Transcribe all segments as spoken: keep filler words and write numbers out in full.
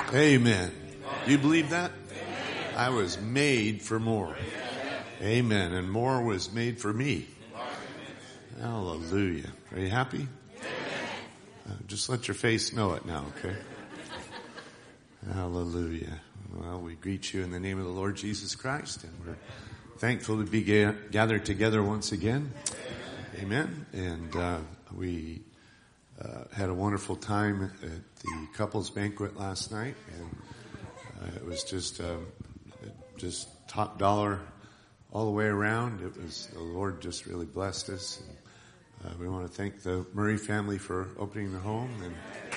Amen. Do you believe that? I was made for more. Amen. And more was made for me. Hallelujah. Are you happy? Uh, just let your face know it now, okay? Hallelujah. Well, we greet you in the name of the Lord Jesus Christ, and we're thankful to be ga- gathered together once again. Amen. And uh, we uh, had a wonderful time at the couples banquet last night, and uh, it was just uh, just top dollar all the way around. It was the Lord just really blessed us. And, uh, we want to thank the Murray family for opening their home, and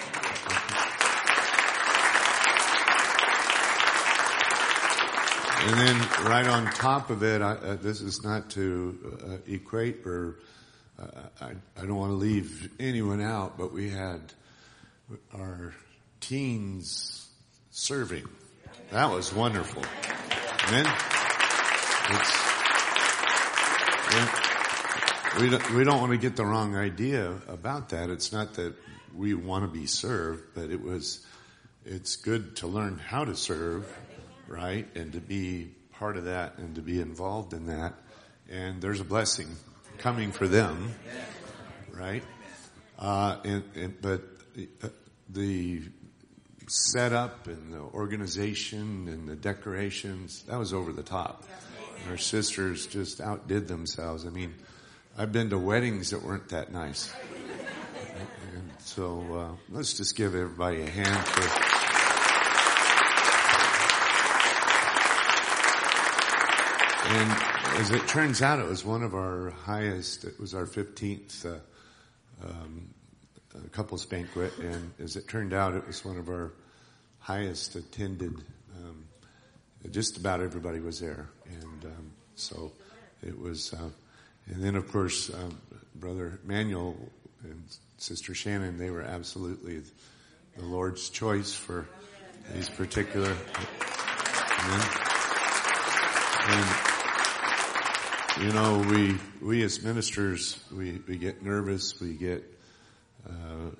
And then right on top of it, I, uh, this is not to uh, equate or uh, I, I don't want to leave anyone out, but we had our teens serving. That was wonderful. Amen. It's, we don't, we don't want to get the wrong idea about that. It's not that we want to be served, but it was, it's good to learn how to serve. Right? And to be part of that and to be involved in that. And there's a blessing coming for them. Right? Uh, and, and, but the setup and the organization and the decorations, that was over the top. Our sisters just outdid themselves. I mean, I've been to weddings that weren't that nice. And so, uh, let's just give everybody a hand for And as it turns out, it was one of our highest, it was our fifteenth uh, um, uh, couples banquet, and as it turned out, it was one of our highest attended. Um, just about everybody was there, and um, so it was, uh, and then of course, uh, Brother Manuel and Sister Shannon, they were absolutely the Lord's choice for these particular. Amen. And, you know, we, we as ministers, we, we get nervous, we get, uh,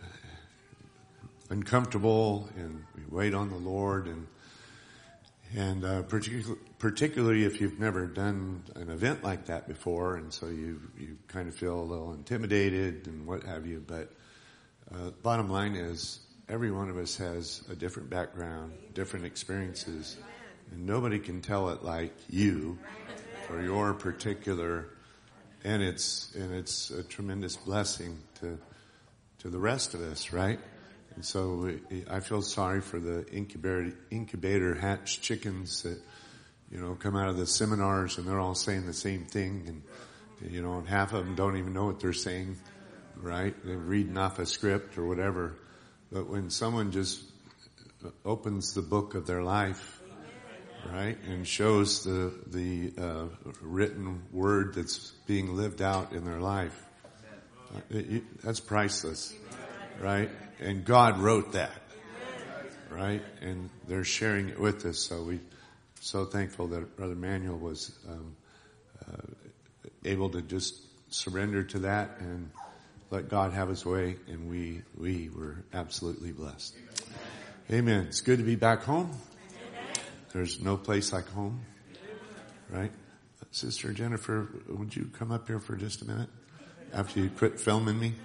uncomfortable, and we wait on the Lord, and, and, uh, particularly, particularly if you've never done an event like that before, and so you, you kind of feel a little intimidated and what have you, but, uh, bottom line is, every one of us has a different background, different experiences, and nobody can tell it like you or your particular, and it's, and it's a tremendous blessing to, to the rest of us, right? And so we, I feel sorry for the incubator, incubator hatch chickens that, you know, come out of the seminars and they're all saying the same thing, and, you know, and half of them don't even know what they're saying, right? They're reading off a script or whatever. But when someone just opens the book of their life, right, and shows the the uh, written word that's being lived out in their life, uh, it, it, that's priceless, right? And God wrote that, right? And they're sharing it with us. So we so thankful that Brother Manuel was um, uh, able to just surrender to that and let God have His way, and we we were absolutely blessed. Amen. It's good to be back home. There's no place like home, right? Sister Jennifer, would you come up here for just a minute after you quit filming me?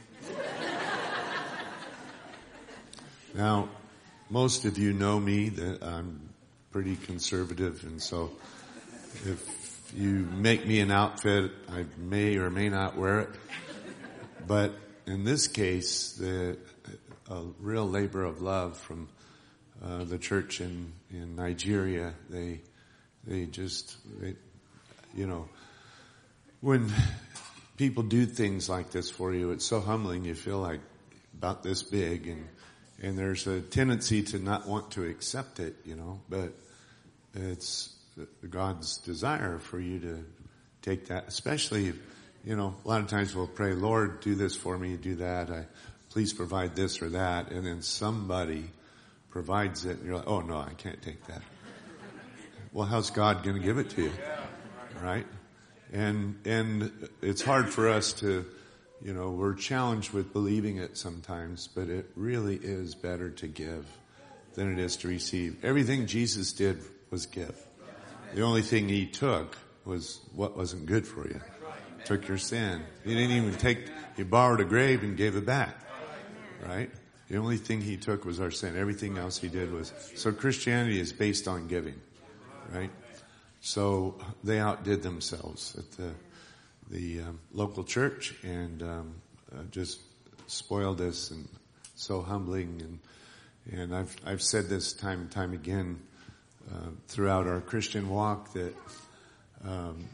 Now, most of you know me that I'm pretty conservative, and so if you make me an outfit, I may or may not wear it. But in this case, the a real labor of love from Uh, the church in, in Nigeria, they, they just, they, you know, when people do things like this for you, it's so humbling. You feel like about this big, and, and there's a tendency to not want to accept it, you know, but it's God's desire for you to take that, especially, you know, a lot of times we'll pray, Lord, do this for me, do that, I, please provide this or that, and then somebody provides it, and you're like, oh no, I can't take that. Well, how's God going to give it to you? Right? And, and it's hard for us to, you know, we're challenged with believing it sometimes, but it really is better to give than it is to receive. Everything Jesus did was give. The only thing he took was what wasn't good for you. Took your sin. He didn't even take, he borrowed a grave and gave it back. Right? The only thing he took was our sin. Everything else he did was, so Christianity is based on giving. Right? So they outdid themselves at the, the um, local church and um, uh, just spoiled us, and so humbling. And, and I've, I've said this time and time again, uh, throughout our Christian walk that, um,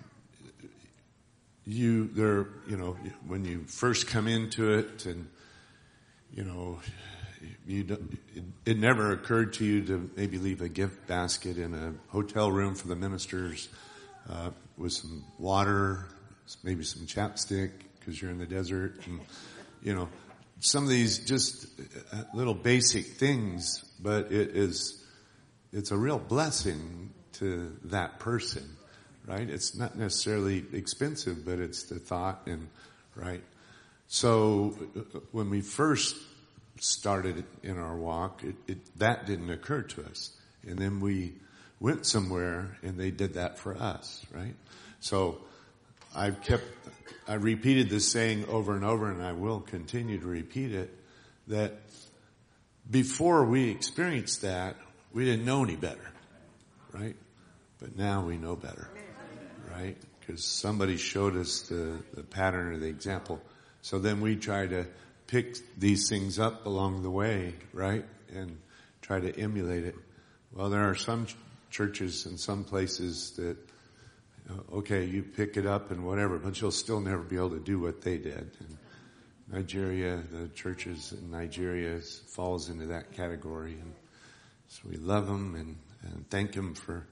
you, there, you know, when you first come into it and, you know, you don't, it, it never occurred to you to maybe leave a gift basket in a hotel room for the ministers, uh, with some water, maybe some chapstick because you're in the desert, and, you know, some of these just little basic things, but it is, it's a real blessing to that person, right? It's not necessarily expensive, but it's the thought and, right? So when we first started in our walk, it, it, that didn't occur to us. And then we went somewhere and they did that for us, right? So I've kept, I repeated this saying over and over, and I will continue to repeat it, that before we experienced that, we didn't know any better, right? But now we know better, right? Because somebody showed us the, the pattern or the example. So then we try to pick these things up along the way, right? And try to emulate it. Well, there are some ch- churches and some places that, uh, okay, you pick it up and whatever, but you'll still never be able to do what they did. And Nigeria, the churches in Nigeria falls into that category. And so we love them and, and thank them for,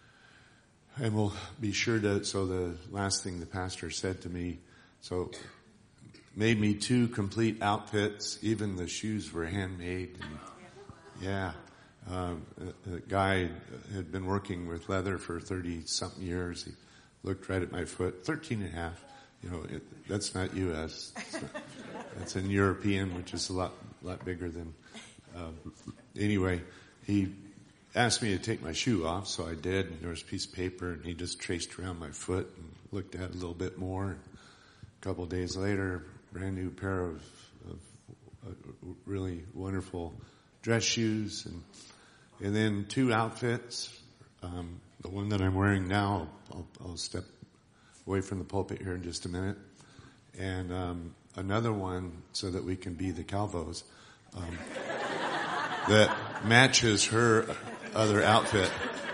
and we'll be sure to, so the last thing the pastor said to me, so made me two complete outfits. Even the shoes were handmade. And yeah. Um, a, a guy had been working with leather for thirty something years. He looked right at my foot, thirteen and a half. You know, it, that's not U S That's in European, which is a lot, lot bigger than, um, anyway, he asked me to take my shoe off, so I did, and there was a piece of paper, and he just traced around my foot and looked at it a little bit more. A couple of days later, brand new pair of, of uh, really wonderful dress shoes, and and then two outfits. Um, the one that I'm wearing now, I'll, I'll step away from the pulpit here in just a minute, and um, another one so that we can be the Calvos um, that matches her other outfit.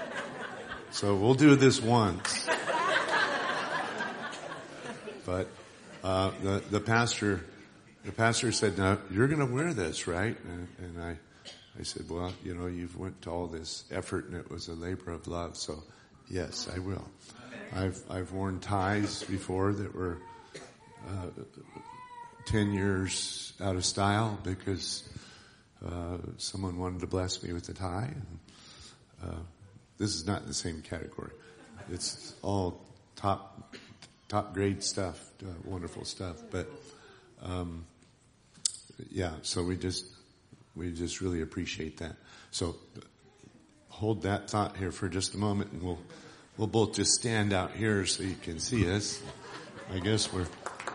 So we'll do this once, but. Uh, the, the pastor, the pastor said, now you're going to wear this, right? And, and I, I said, well, you know, you've went to all this effort and it was a labor of love. So yes, I will. I've, I've worn ties before that were, uh, ten years out of style because, uh, someone wanted to bless me with a tie. And, uh, this is not in the same category. It's all top, top grade stuff, uh, wonderful stuff. But, um, yeah, so we just, we just really appreciate that. So hold that thought here for just a moment and we'll, we'll both just stand out here so you can see us. I guess we're,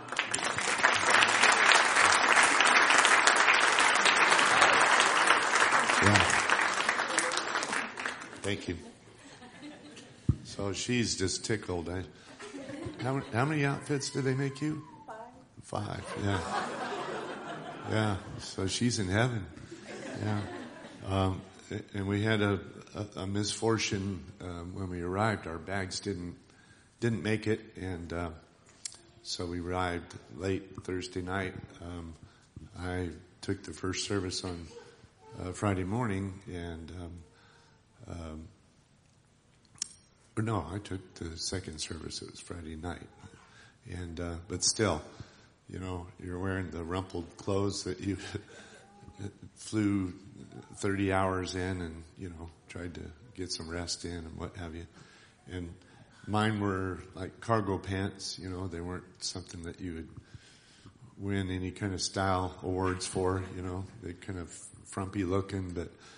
yeah. Thank you. So she's just tickled. I, How, how many outfits did they make you? Five. Five, yeah. Yeah, so she's in heaven. Yeah. Um, and we had a, a, a misfortune um, when we arrived. Our bags didn't didn't make it, and uh, so we arrived late Thursday night. Um, I took the first service on uh, Friday morning, and um, um, or no, I took the second service. It was Friday night, and uh, but still, you know, you're wearing the rumpled clothes that you flew thirty hours in, and you know, tried to get some rest in and what have you. And mine were like cargo pants. You know, they weren't something that you would win any kind of style awards for. You know, they kind of frumpy looking, but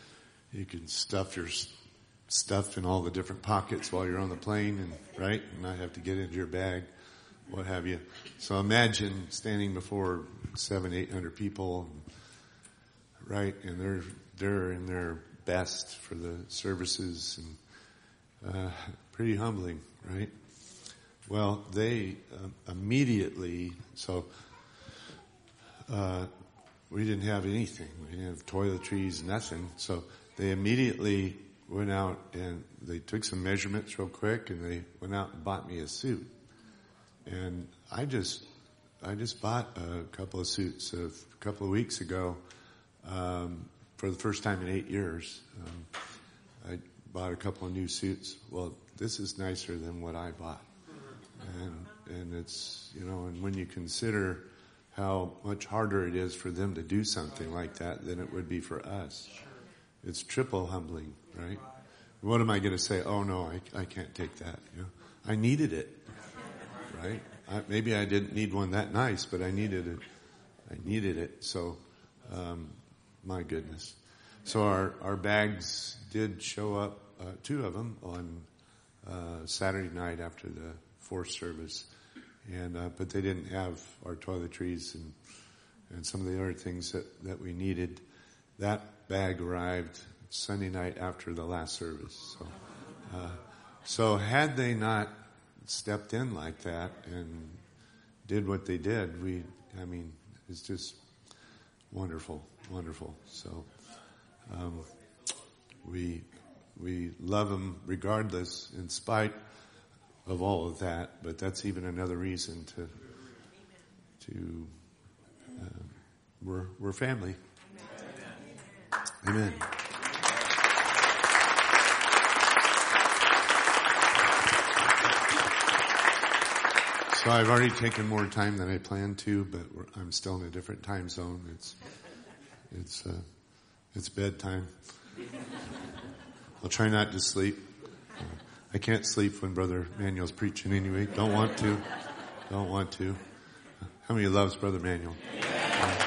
you can stuff your stuff in all the different pockets while you're on the plane, and right, and not have to get into your bag, what have you. So imagine standing before seven, eight hundred people, right, and they're they're in their best for the services, and uh, pretty humbling, right? Well, they um, immediately, so uh, we didn't have anything. We didn't have toiletries, nothing. So they immediately went out and they took some measurements real quick, and they went out and bought me a suit. And I just, I just bought a couple of suits a couple of weeks ago, um, for the first time in eight years. Um, I bought a couple of new suits. Well, this is nicer than what I bought. And, and it's, you know, and when you consider how much harder it is for them to do something like that than it would be for us, it's triple humbling, right? What am I going to say? Oh no, I, I can't take that. You know, I needed it, right? I, maybe I didn't need one that nice, but I needed it. I needed it. So, um, my goodness. So our, our bags did show up, uh, two of them on, uh, Saturday night after the fourth service. And, uh, but they didn't have our toiletries and, and some of the other things that, that we needed. That bag arrived Sunday night after the last service. So, uh, so had they not stepped in like that and did what they did, we, I mean, it's just wonderful, wonderful. So, um, we, we love them regardless, in spite of all of that, but that's even another reason to, to, uh, we're, we're family. Amen. So I've already taken more time than I planned to, but we're, I'm still in a different time zone. It's, it's, uh, it's bedtime. I'll try not to sleep. Uh, I can't sleep when Brother Manuel's preaching anyway. Don't want to. Don't want to. How many loves Brother Manuel? Uh,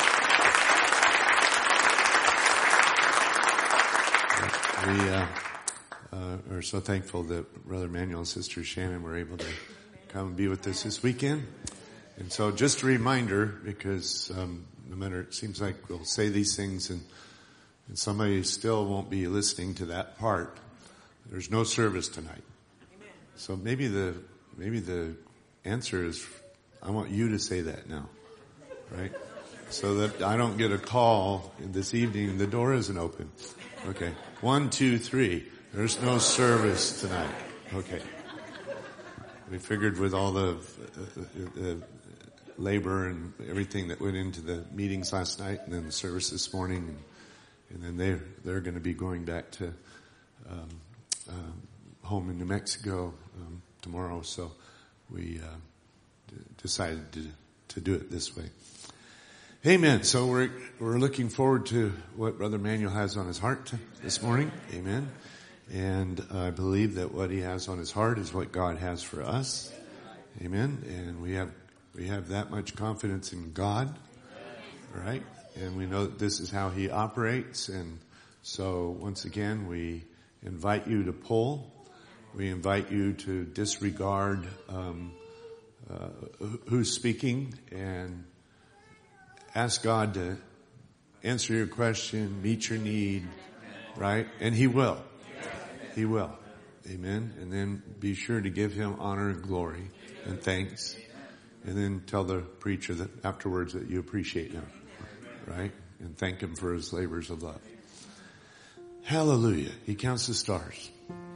we uh, uh, are so thankful that Brother Manuel and Sister Shannon were able to come and be with us this weekend. And so just a reminder, because um, no matter, it seems like we'll say these things and, and somebody still won't be listening to that part. There's no service tonight. So maybe the, maybe the answer is, I want you to say that now, right? So that I don't get a call this evening, the door isn't open. Okay. One, two, three. There's no service tonight. Okay. We figured with all the uh, uh, labor and everything that went into the meetings last night and then the service this morning, and, and then they're, they're going to be going back to um, uh, home in New Mexico um, tomorrow, so we uh, d- decided to, to do it this way. Amen. So we're we're looking forward to what Brother Manuel has on his heart this morning. Amen. And I believe that what he has on his heart is what God has for us. Amen. And we have we have that much confidence in God, right? And we know that this is how he operates. And so once again, we invite you to pull. We invite you to disregard um, uh, who's speaking and ask God to answer your question, meet your need, right? And he will. He will. Amen. And then be sure to give him honor and glory and thanks. And then tell the preacher that afterwards that you appreciate him, right? And thank him for his labors of love. Hallelujah. He counts the stars.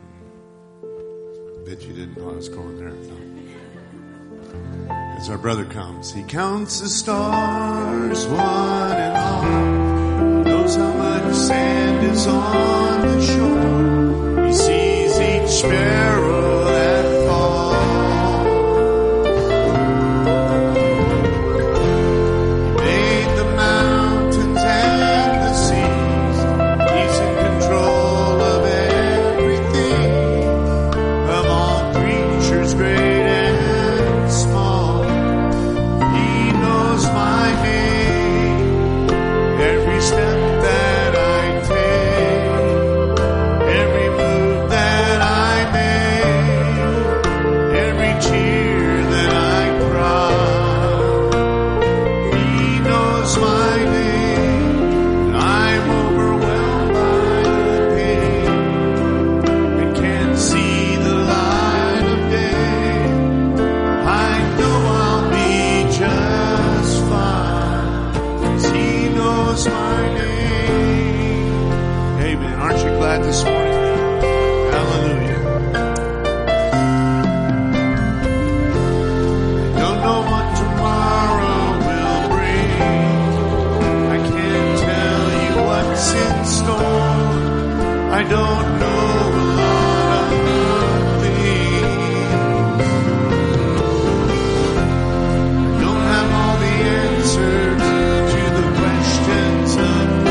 I bet you didn't know I was going there. No. As our brother comes, he counts the stars, one and all. Knows how much sand is on the shore. He sees each sparrow that falls. He made the mountains and the seas. He's in control of everything, of all creatures great and small. He knows my name, every step that I take. I don't know a lot of things. I don't have all the answers to the questions of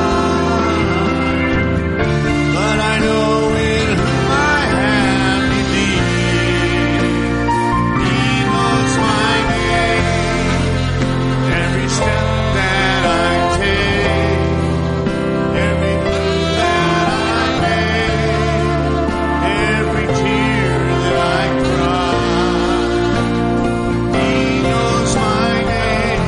life, but I know in whom I have believed. He knows my name, every step that I take, every move that I make, every tear that I cry. He knows my name.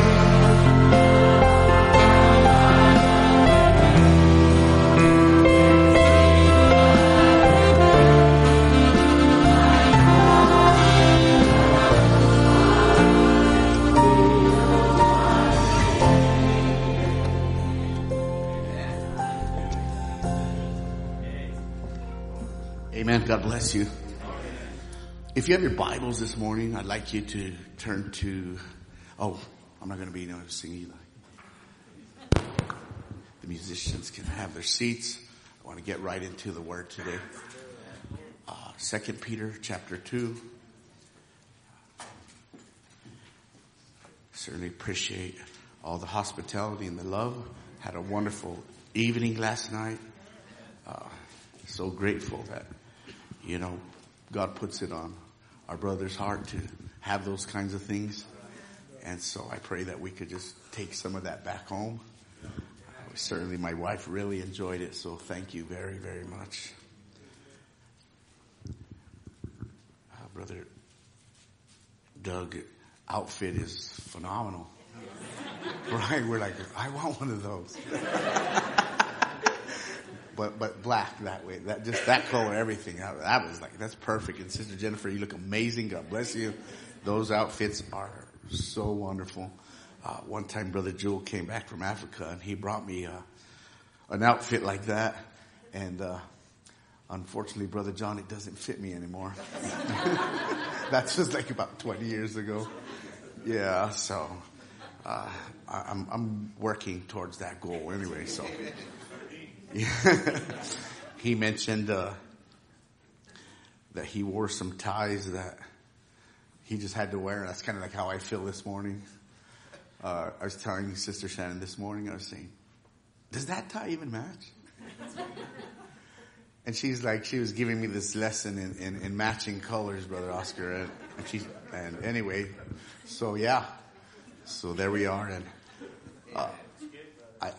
Amen. God bless you. If you have your Bibles this morning, I'd like you to turn to, oh, I'm not going to be no singing either. The musicians can have their seats. I want to get right into the word today. Uh, Second Peter chapter two. Certainly appreciate all the hospitality and the love. Had a wonderful evening last night. Uh, so grateful that, you know, God puts it on our brother's heart to have those kinds of things. And so I pray that we could just take some of that back home. Uh, certainly my wife really enjoyed it. So thank you very, very much. Uh, Brother Doug outfit is phenomenal. Right? We're like, I want one of those. But but black that way, that just that color, everything. That was like, that's perfect. And Sister Jennifer, you look amazing. God bless you. Those outfits are so wonderful. Uh, one time, Brother Jewel came back from Africa, and he brought me uh, an outfit like that. And uh, unfortunately, Brother John, it doesn't fit me anymore. That's just like about twenty years ago. Yeah, so uh, I, I'm I'm working towards that goal anyway. So. He mentioned uh, that he wore some ties that he just had to wear. That's kind of like how I feel this morning. Uh, I was telling Sister Shannon this morning, I was saying, does that tie even match? And she's like, she was giving me this lesson in, in, in matching colors, Brother Oscar. And, and, she, and anyway, so yeah. So there we are. And uh, I...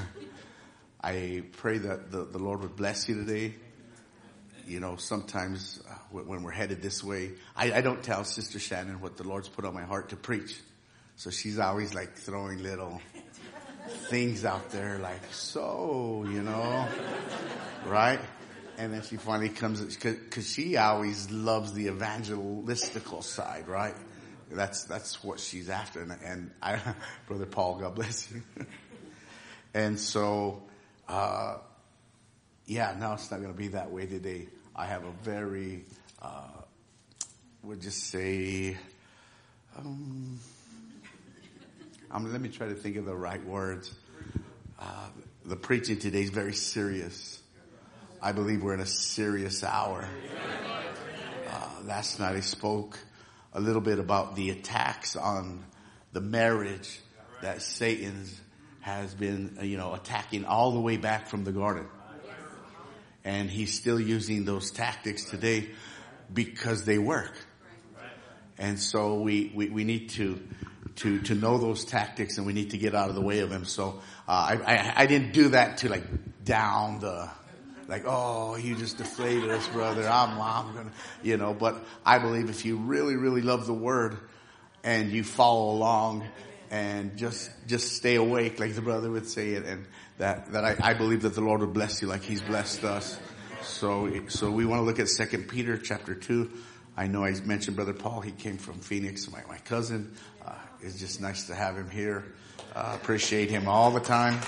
I pray that the, the Lord would bless you today. You know, sometimes uh, when we're headed this way, I, I don't tell Sister Shannon what the Lord's put on my heart to preach. So she's always like throwing little things out there like, so, you know, right? And then she finally comes, because she always loves the evangelistical side, right? That's that's what she's after. And, and I, Brother Paul, God bless you. And so... Uh, yeah, no, it's not going to be that way today. I have a very, uh, we'll just say, um, um, let me try to think of the right words. Uh, the preaching today is very serious. I believe we're in a serious hour. Uh, last night I spoke a little bit about the attacks on the marriage that Satan's has been, you know, attacking all the way back from the garden. And he's still using those tactics today because they work. And so we, we, we need to, to, to know those tactics, and we need to get out of the way of them. So, uh, I, I, I didn't do that to like down the, like, oh, you just deflated us, brother. I'm, I'm gonna, you know, but I believe if you really, really love the word and you follow along, and just, just stay awake, like the brother would say it, and that, that I, I believe that the Lord will bless you like he's blessed us. So, so we want to look at Second Peter chapter two. I know I mentioned Brother Paul. He came from Phoenix, my, my cousin. Uh, it's just nice to have him here. Uh, appreciate him all the time.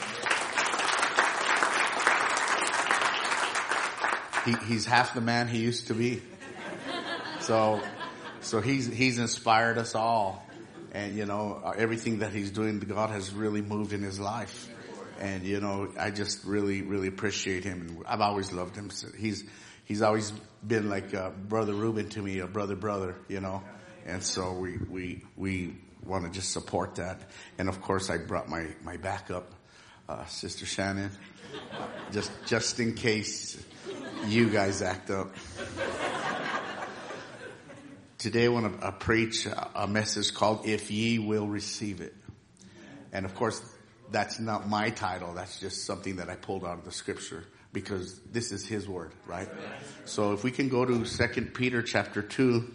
He, he's half the man he used to be. So, so he's, he's inspired us all. And, you know, everything that he's doing, God has really moved in his life. And, you know, I just really, really appreciate him. And I've always loved him. He's, he's always been like uh, Brother Ruben to me, a brother, brother, you know. And so we, we, we want to just support that. And of course I brought my, my backup, uh, Sister Shannon, just, just in case you guys act up. Today I want to uh, preach a message called If Ye Will Receive It. And of course, that's not my title. That's just something that I pulled out of the scripture because this is his word, right? So if we can go to Second Peter chapter two.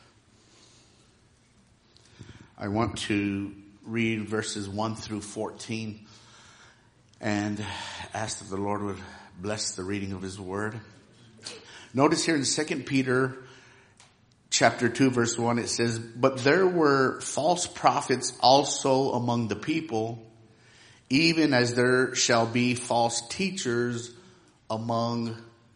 I want to read verses one through fourteen and ask that the Lord would bless the reading of his word. Notice here in Second Peter chapter two verse one, it says, "But there were false prophets also among the people, even as there shall be false teachers among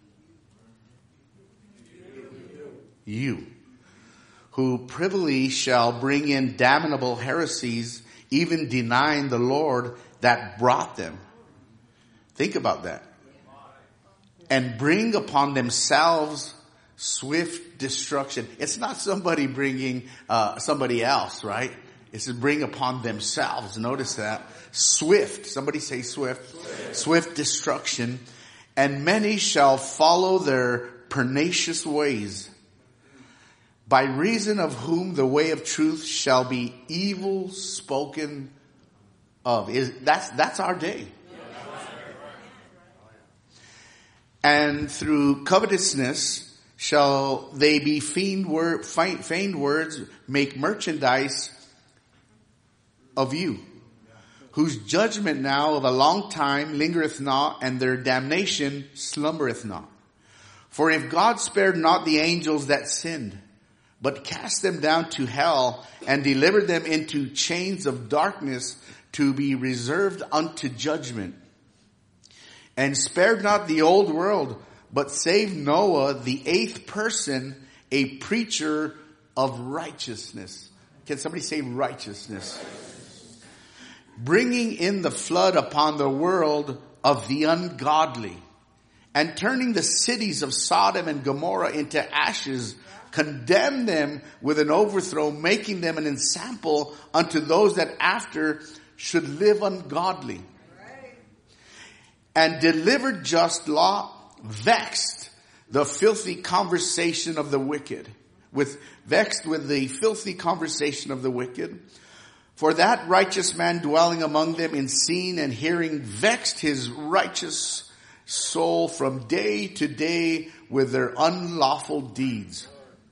you, who privily shall bring in damnable heresies, even denying the Lord that brought them." Think about that. "And bring upon themselves swift destruction." It's not somebody bringing uh somebody else, right? It's to bring upon themselves. Notice that. Swift. Somebody say swift. Swift, swift destruction. "And many shall follow their pernicious ways, by reason of whom the way of truth shall be evil spoken of." Is that's that's our day. "And through covetousness shall they be feigned, word, feigned words, make merchandise of you, whose judgment now of a long time lingereth not, and their damnation slumbereth not. For if God spared not the angels that sinned, but cast them down to hell, and delivered them into chains of darkness to be reserved unto judgment, and spared not the old world, but saved Noah, the eighth person, a preacher of righteousness." Can somebody say righteousness? "Bringing in the flood upon the world of the ungodly, and turning the cities of Sodom and Gomorrah into ashes, condemned them with an overthrow, making them an ensample unto those that after should live ungodly. And delivered just Lot, vexed the filthy conversation of the wicked." With vexed with the filthy conversation of the wicked. "For that righteous man dwelling among them in seeing and hearing vexed his righteous soul from day to day with their unlawful deeds.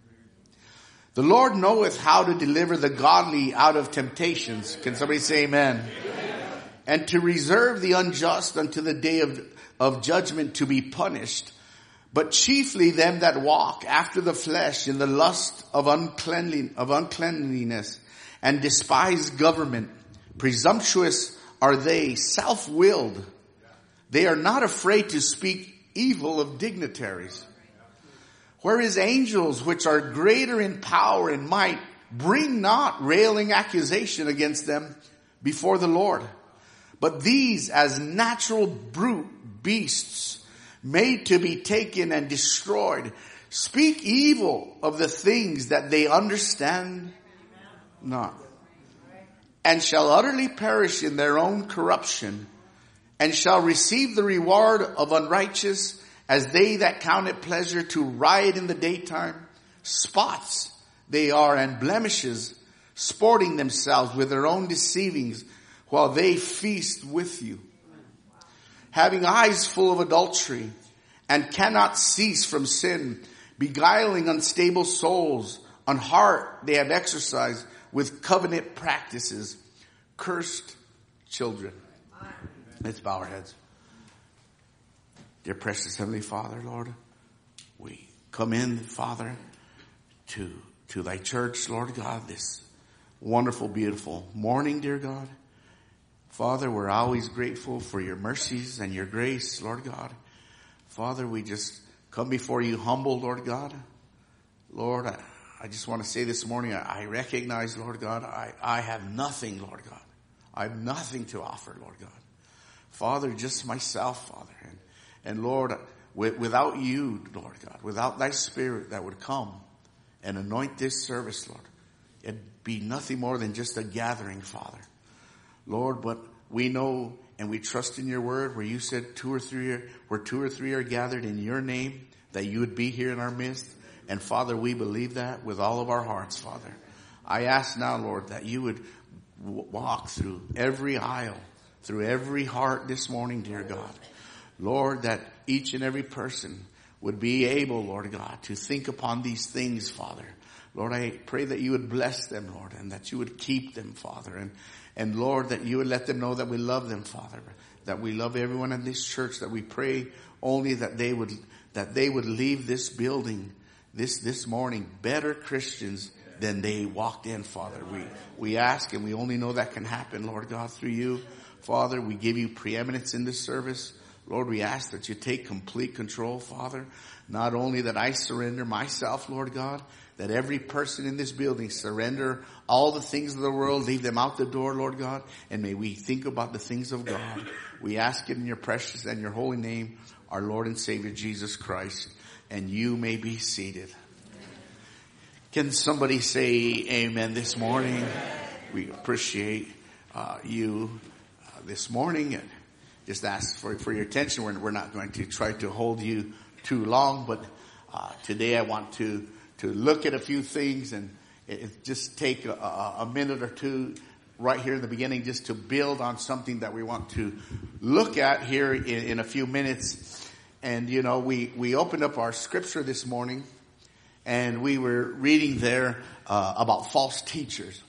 The Lord knoweth how to deliver the godly out of temptations." Can somebody say amen? Amen. "And to reserve the unjust unto the day of, of judgment to be punished. But chiefly them that walk after the flesh in the lust of uncleanliness, of uncleanliness, and despise government. Presumptuous are they, self-willed. They are not afraid to speak evil of dignitaries. Whereas angels, which are greater in power and might, bring not railing accusation against them before the Lord. But these, as natural brute beasts, made to be taken and destroyed, speak evil of the things that they understand not, and shall utterly perish in their own corruption, and shall receive the reward of unrighteous, as they that count it pleasure to riot in the daytime. Spots they are and blemishes, sporting themselves with their own deceivings, while they feast with you. Having eyes full of adultery, and cannot cease from sin, beguiling unstable souls, on heart they have exercised with covenant practices, cursed children. Let's bow our heads. Dear precious Heavenly Father, Lord, we come in, Father, to, to thy church, Lord God, this wonderful, beautiful morning, dear God. Father, we're always grateful for your mercies and your grace, Lord God. Father, we just come before you humble, Lord God. Lord, I, I just want to say this morning, I, I recognize, Lord God, I, I have nothing, Lord God. I have nothing to offer, Lord God. Father, just myself, Father. And, and Lord, without you, Lord God, without thy Spirit that would come and anoint this service, Lord, it'd be nothing more than just a gathering, Father. Lord, but we know and we trust in your word where you said two or three are, where two or three are gathered in your name, that you would be here in our midst. And Father, we believe that with all of our hearts, Father. I ask now, Lord, that you would walk through every aisle, through every heart this morning, dear God. Lord, that each and every person would be able, Lord God, to think upon these things, Father. Lord, I pray that you would bless them, Lord, and that you would keep them, Father. And, and Lord, that you would let them know that we love them, Father. That we love everyone in this church, that we pray only that they would, that they would leave this building this, this morning better Christians than they walked in, Father. We, we ask, and we only know that can happen, Lord God, through you. Father, we give you preeminence in this service. Lord, we ask that you take complete control, Father. Not only that I surrender myself, Lord God, that every person in this building surrender all the things of the world, leave them out the door, Lord God, and may we think about the things of God. We ask it in your precious and your holy name, our Lord and Savior Jesus Christ, and you may be seated. Can somebody say amen this morning? We appreciate uh, you uh, this morning, and just ask for, for your attention. We're, we're not going to try to hold you too long, but uh, today I want to to look at a few things and it, it just take a, a, a minute or two right here in the beginning just to build on something that we want to look at here in, in a few minutes. And, you know, we, we opened up our scripture this morning and we were reading there uh, about false teachers.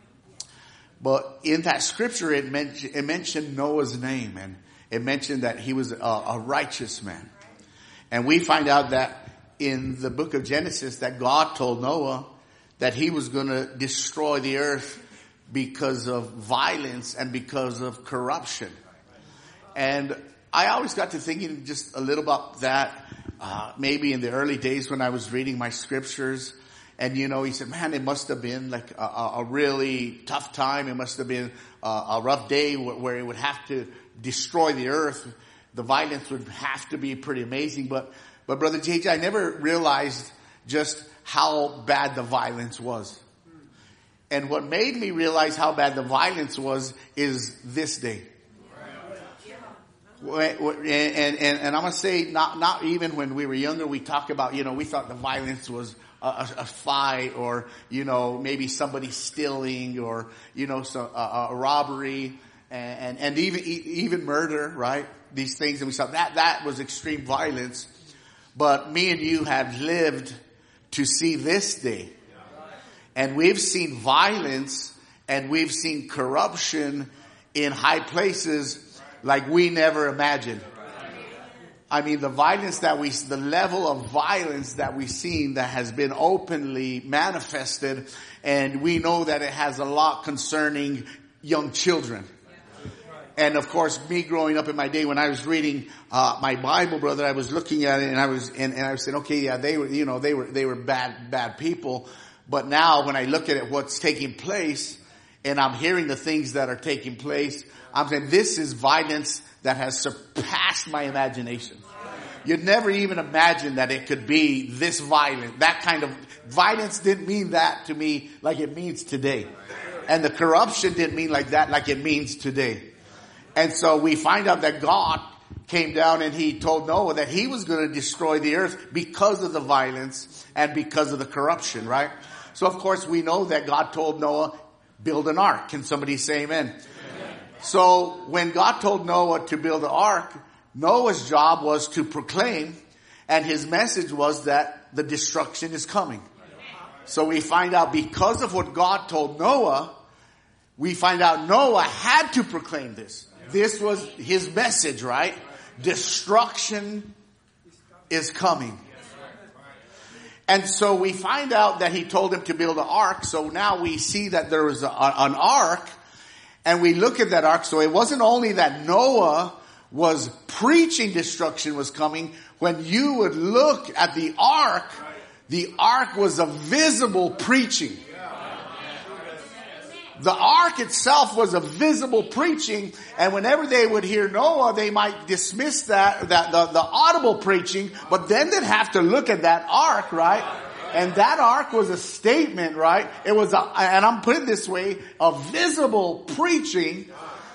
But in that scripture, it, men- it mentioned Noah's name, and it mentioned that he was a, a righteous man. And we find out that in the book of Genesis that God told Noah that he was going to destroy the earth because of violence and because of corruption. And I always got to thinking just a little about that, uh, maybe in the early days when I was reading my scriptures. And, you know, he said, man, it must have been like a, a really tough time. It must have been a, a rough day where it would have to destroy the earth. The violence would have to be pretty amazing. But, but Brother J J, I never realized just how bad the violence was. And what made me realize how bad the violence was is this day. And, and, and I'm going to say, not, not even when we were younger, we talk about, you know, we thought the violence was a, a fight, or, you know, maybe somebody stealing, or, you know, so, a, a robbery, and, and, and even, even murder, right? These things. And we thought that, that was extreme violence. But me and you have lived to see this day. And we've seen violence and we've seen corruption in high places like we never imagined. I mean, the violence that we, the level of violence that we've seen that has been openly manifested, and we know that it has a lot concerning young children. And of course, me growing up in my day when I was reading uh my Bible, brother, I was looking at it and I was and, and I was saying, okay, yeah, they were, you know, they were they were bad bad people. But now when I look at it, what's taking place, and I'm hearing the things that are taking place, I'm saying this is violence that has surpassed my imagination. You'd never even imagine that it could be this violent. That kind of violence didn't mean that to me like it means today. And the corruption didn't mean like that like it means today. And so we find out that God came down and he told Noah that he was going to destroy the earth because of the violence and because of the corruption, right? So of course we know that God told Noah, build an ark. Can somebody say amen? Amen. So when God told Noah to build an ark, Noah's job was to proclaim, and his message was that the destruction is coming. So we find out because of what God told Noah, we find out Noah had to proclaim this. This was his message, right? Destruction is coming. And so we find out that he told him to build an ark. So now we see that there was a, an ark, and we look at that ark. So it wasn't only that Noah was preaching destruction was coming. When you would look at the ark, the ark was a visible preaching. the ark itself was a visible preaching, and whenever they would hear Noah, they might dismiss that, that the, the audible preaching, but then they'd have to look at that ark, right? And that ark was a statement, right? It was a, and I'm putting it this way, a visible preaching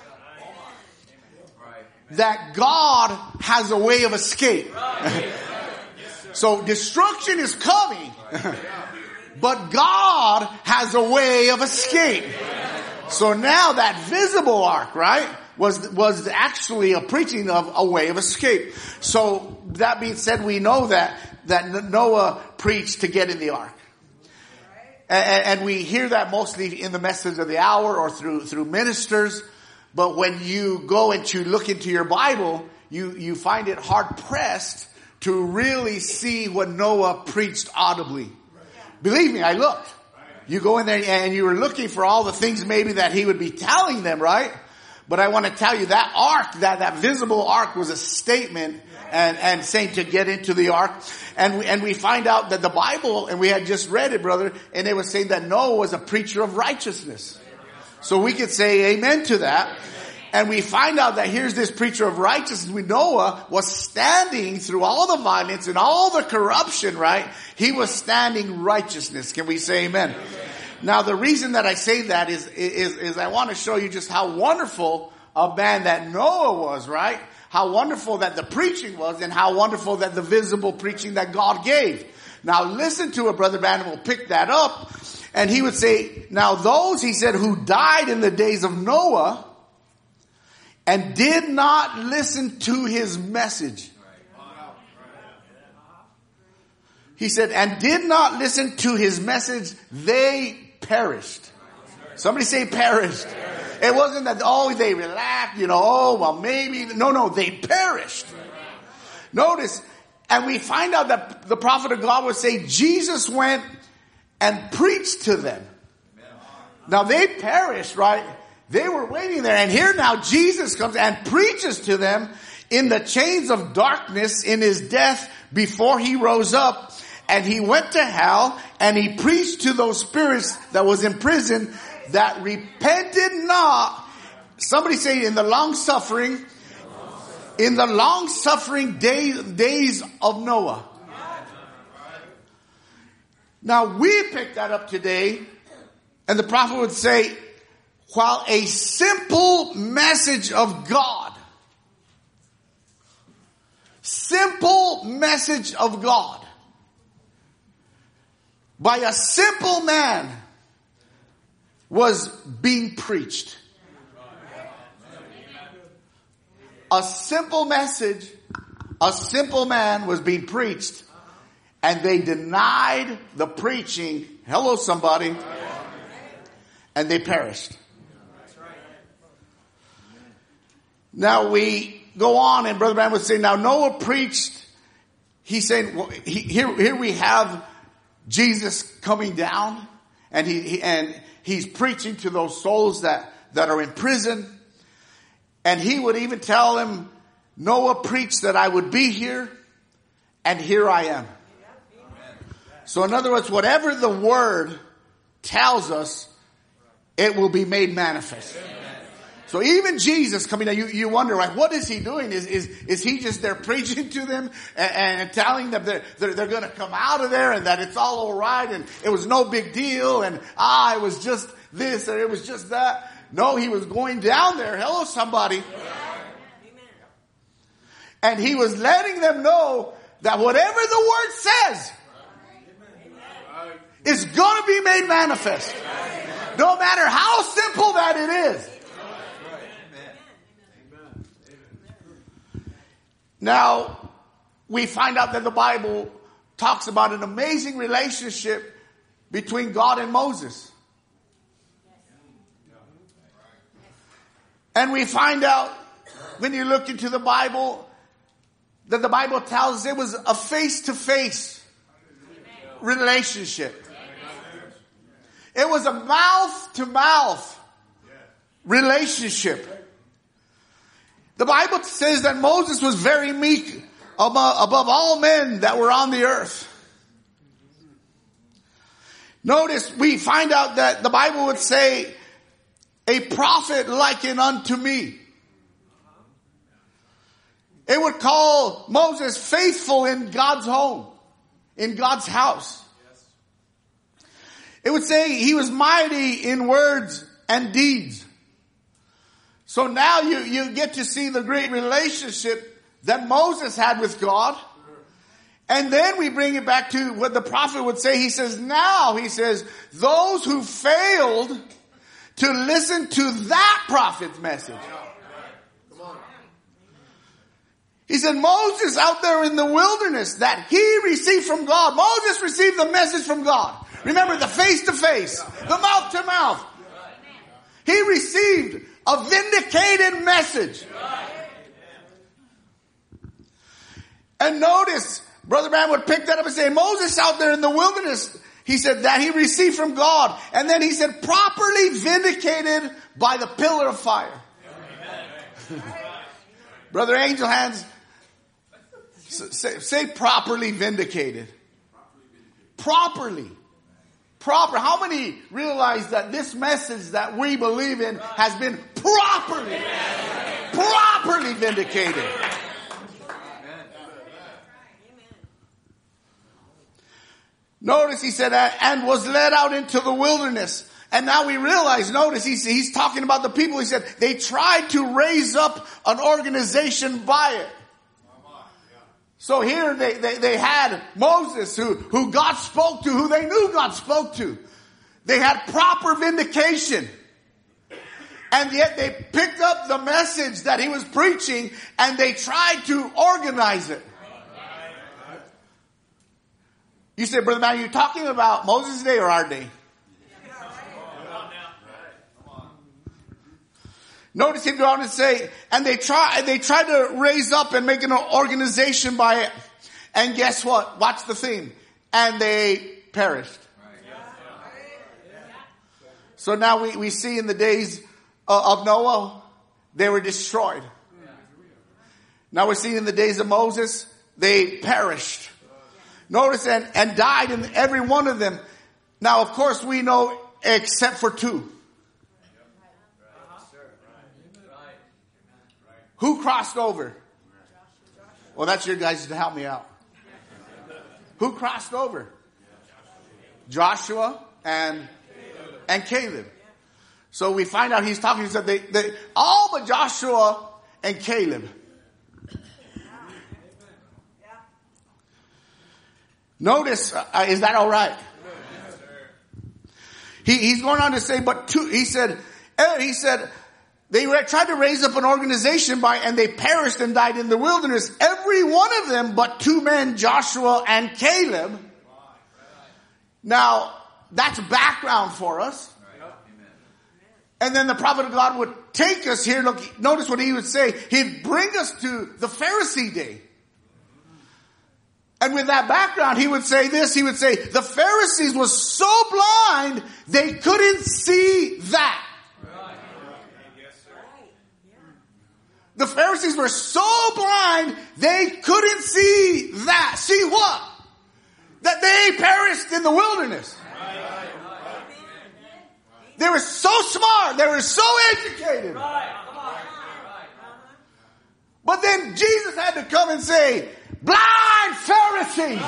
that God has a way of escape. So destruction is coming, but God has a way of escape. So now that visible ark, right, was, was actually a preaching of a way of escape. So that being said, we know that, that Noah preached to get in the ark. And, and we hear that mostly in the message of the hour or through, through ministers. But when you go and you look into your Bible, you, you find it hard pressed to really see what Noah preached audibly. Believe me, I looked. You go in there and you were looking for all the things maybe that he would be telling them, right? But I want to tell you that ark, that, that visible ark was a statement and, and saying to get into the ark. And we, and we find out that the Bible, and we had just read it, brother, and it was saying that Noah was a preacher of righteousness. So we could say amen to that. And we find out that here's this preacher of righteousness. We Noah was standing through all the violence and all the corruption, right? He was standing righteousness. Can we say amen? Amen. Now the reason that I say that is, is, is I want to show you just how wonderful a man that Noah was, right? How wonderful that the preaching was, and how wonderful that the visible preaching that God gave. Now listen to it, Brother Branham will pick that up. And he would say, now those, he said, who died in the days of Noah and did not listen to his message. He said, and did not listen to his message, they perished. Somebody say perished. It wasn't that, oh, they relaxed, you know, oh, well, maybe. No, no, they perished. Notice, and we find out that the prophet of God would say, Jesus went and preached to them. Now they perished, right? They were waiting there. And here now Jesus comes and preaches to them in the chains of darkness in his death before he rose up. And he went to hell and he preached to those spirits that was in prison that repented not. Somebody say in the long suffering, in the long suffering days, days of Noah. Now we pick that up today, and the prophet would say, while a simple message of God, simple message of God, by a simple man was being preached. A simple message, a simple man was being preached, and they denied the preaching. Hello, somebody. And they perished. Now we go on, and Brother Branham would say, now Noah preached. He's saying, well, he, here, here we have Jesus coming down, and he, he and he's preaching to those souls that, that are in prison. And he would even tell them, Noah preached that I would be here, and here I am. So in other words, whatever the word tells us, it will be made manifest. So even Jesus coming down, you, you wonder, right, what is he doing? Is, is, is he just there preaching to them and, and telling them they're, they're, they're going to come out of there and that it's all all right and it was no big deal and ah, it was just this or it was just that? No, he was going down there. Hello, somebody. And he was letting them know that whatever the word says is going to be made manifest. No matter how simple that it is. Now, we find out that the Bible talks about an amazing relationship between God and Moses. And we find out when you look into the Bible that the Bible tells us it was a face-to-face relationship. It was a mouth-to-mouth relationship. The Bible says that Moses was very meek above, above all men that were on the earth. Notice we find out that the Bible would say a prophet likened unto me. It would call Moses faithful in God's home, in God's house. It would say he was mighty in words and deeds. So now you, you get to see the great relationship that Moses had with God. And then we bring it back to what the prophet would say. He says, now, he says, those who failed to listen to that prophet's message. He said, Moses out there in the wilderness that he received from God. Moses received the message from God. Remember, the face to face, the mouth to mouth. He received a vindicated message. And notice, Brother Branham would pick that up and say, Moses out there in the wilderness, he said that he received from God. And then he said, properly vindicated by the pillar of fire. Brother Angel Hands, say, say properly vindicated. Properly. Proper. How many realize that this message that we believe in has been properly, properly vindicated? Notice he said, and was led out into the wilderness. And now we realize, notice he's, he's talking about the people. He said they tried to raise up an organization by it. So here they, they, they had Moses who, who God spoke to, who they knew God spoke to. They had proper vindication. And yet they picked up the message that he was preaching and they tried to organize it. You say, Brother Matt, are you talking about Moses' day or our day? Notice him go on and say, and they try, they tried to raise up and make an organization by it. And guess what? Watch the theme. And they perished. So now we, we see in the days of Noah, they were destroyed. Now we're seeing in the days of Moses, they perished. Notice, and, and died in every one of them. Now, of course, we know except for two. Who crossed over? Well, that's your guys to help me out. Who crossed over? Joshua and and Caleb. So we find out he's talking. He said they, they all but Joshua and Caleb. Notice, uh, is that all right? He, he's going on to say, but two. He said, he said. They tried to raise up an organization by, and they perished and died in the wilderness. Every one of them but two men, Joshua and Caleb. Now, that's background for us. And then the prophet of God would take us here. Look, notice what he would say. He'd bring us to the Pharisee day. And with that background, he would say this. He would say, the Pharisees were so blind, they couldn't see that. The Pharisees were so blind, they couldn't see that. See what? That they perished in the wilderness. They were so smart. They were so educated. But then Jesus had to come and say, blind Pharisees.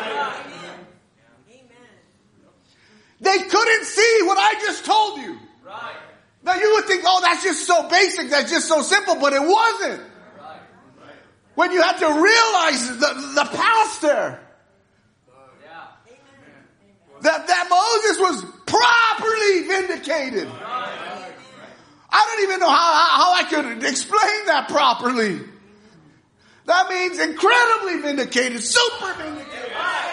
They couldn't see what I just told you. Now you would think, oh, that's just so basic, that's just so simple, but it wasn't. When you had to realize the, the pastor, that, that Moses was properly vindicated. I don't even know how, how I could explain that properly. That means incredibly vindicated, super vindicated.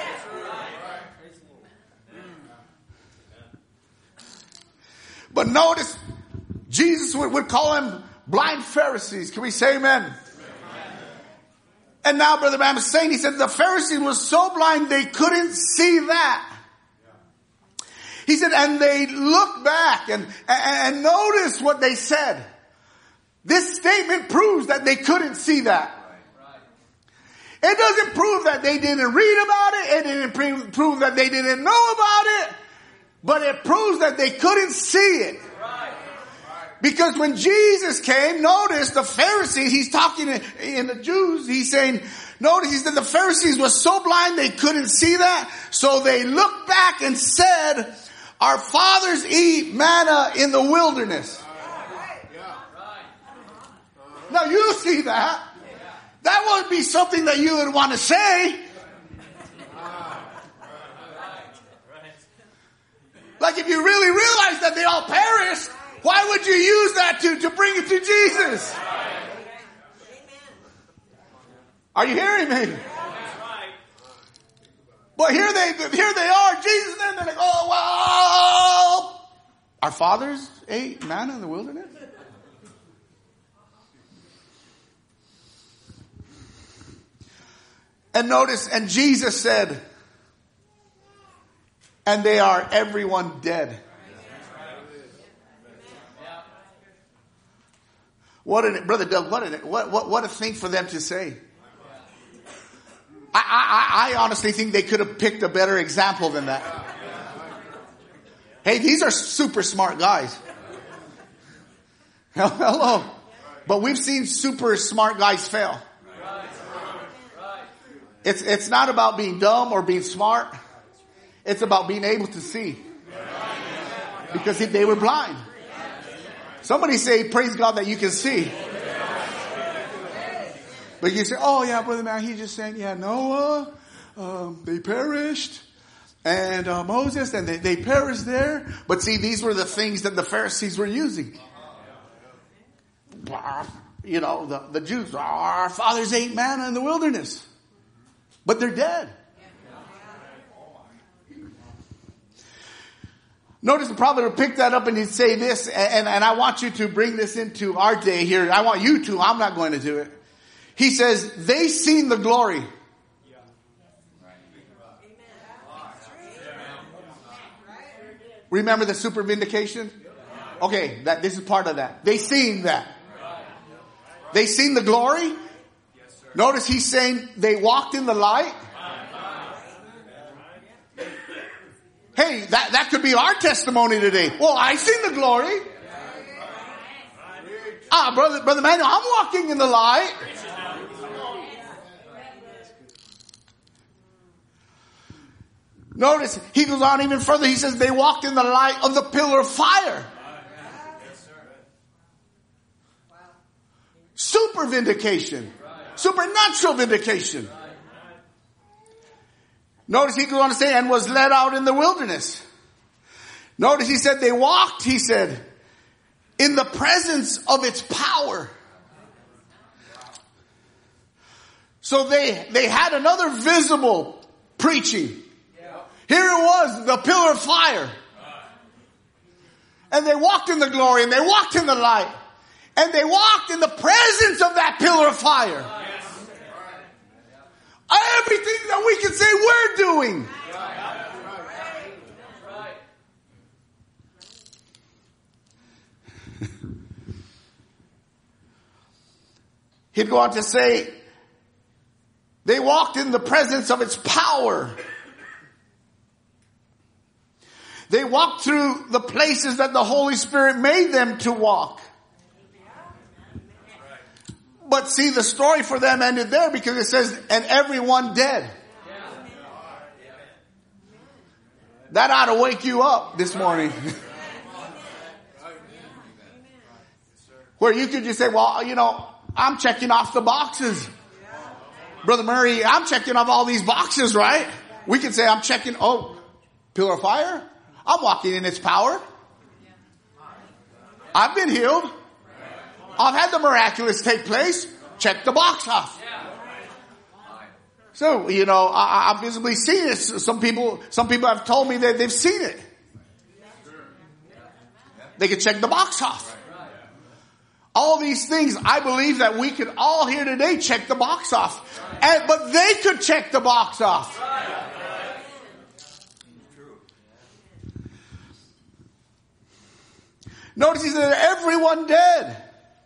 But notice, Jesus would, would call them blind Pharisees. Can we say amen? Amen. And now Brother Branham is saying, he said the Pharisees were so blind they couldn't see that. Yeah. He said, and they looked back and, and, and notice what they said. This statement proves that they couldn't see that. Right, right. It doesn't prove that they didn't read about it. It didn't pre- prove that they didn't know about it. But it proves that they couldn't see it. Right. Because when Jesus came, notice the Pharisees, he's talking in the Jews, he's saying, notice he said the Pharisees were so blind they couldn't see that. So they looked back and said, our fathers eat manna in the wilderness. Now you see that. That wouldn't be something that you would want to say. Like if you really realize that they all perished, why would you use that to, to bring it to Jesus? Are you hearing me? But here they here they are, Jesus, and they're like, oh well, our fathers ate manna in the wilderness. And notice, and Jesus said, and they are everyone dead. What an, Brother Doug, what, an, what, what, what a thing for them to say. I, I, I honestly think they could have picked a better example than that. Hey, these are super smart guys. Hello. But we've seen super smart guys fail. It's, it's not about being dumb or being smart. It's about being able to see. Because they were blind. Somebody say, praise God that you can see. But you say, oh yeah, Brother Man, he's just saying, yeah, Noah, um, they perished. And uh, Moses, and they, they perished there. But see, these were the things that the Pharisees were using. You know, the, the Jews, our fathers ate manna in the wilderness. But they're dead. Notice the prophet would pick that up and he'd say this, and, and I want you to bring this into our day here. I want you to. I'm not going to do it. He says, they seen the glory. Remember the super vindication? Okay, that this is part of that. They seen that. They seen the glory. Notice he's saying they walked in the light. Hey, that, that could be our testimony today. Well, I seen the glory. Ah, brother, brother Manuel, I'm walking in the light. Notice he goes on even further. He says they walked in the light of the pillar of fire. Super vindication. Supernatural vindication. Notice he goes on to say, and was led out in the wilderness. Notice he said they walked, he said, in the presence of its power. So they, they had another visible preaching. Here it was, the pillar of fire. And they walked in the glory, and they walked in the light. And they walked in the presence of that pillar of fire. Everything that we can say we're doing. He'd go on to say, they walked in the presence of its power. They walked through the places that the Holy Spirit made them to walk. But see, the story for them ended there because it says, and everyone dead. That ought to wake you up this morning. Where you could just say, well, you know, I'm checking off the boxes. Brother Murray, I'm checking off all these boxes, right? We can say, I'm checking, oh, pillar of fire. I'm walking in its power. I've been healed. I've had the miraculous take place. Check the box off. So, you know, I, I've visibly seen it. Some people, some people have told me that they've seen it. They can check the box off. All these things, I believe that we could all here today check the box off. And, but they could check the box off. Notice he said, everyone dead.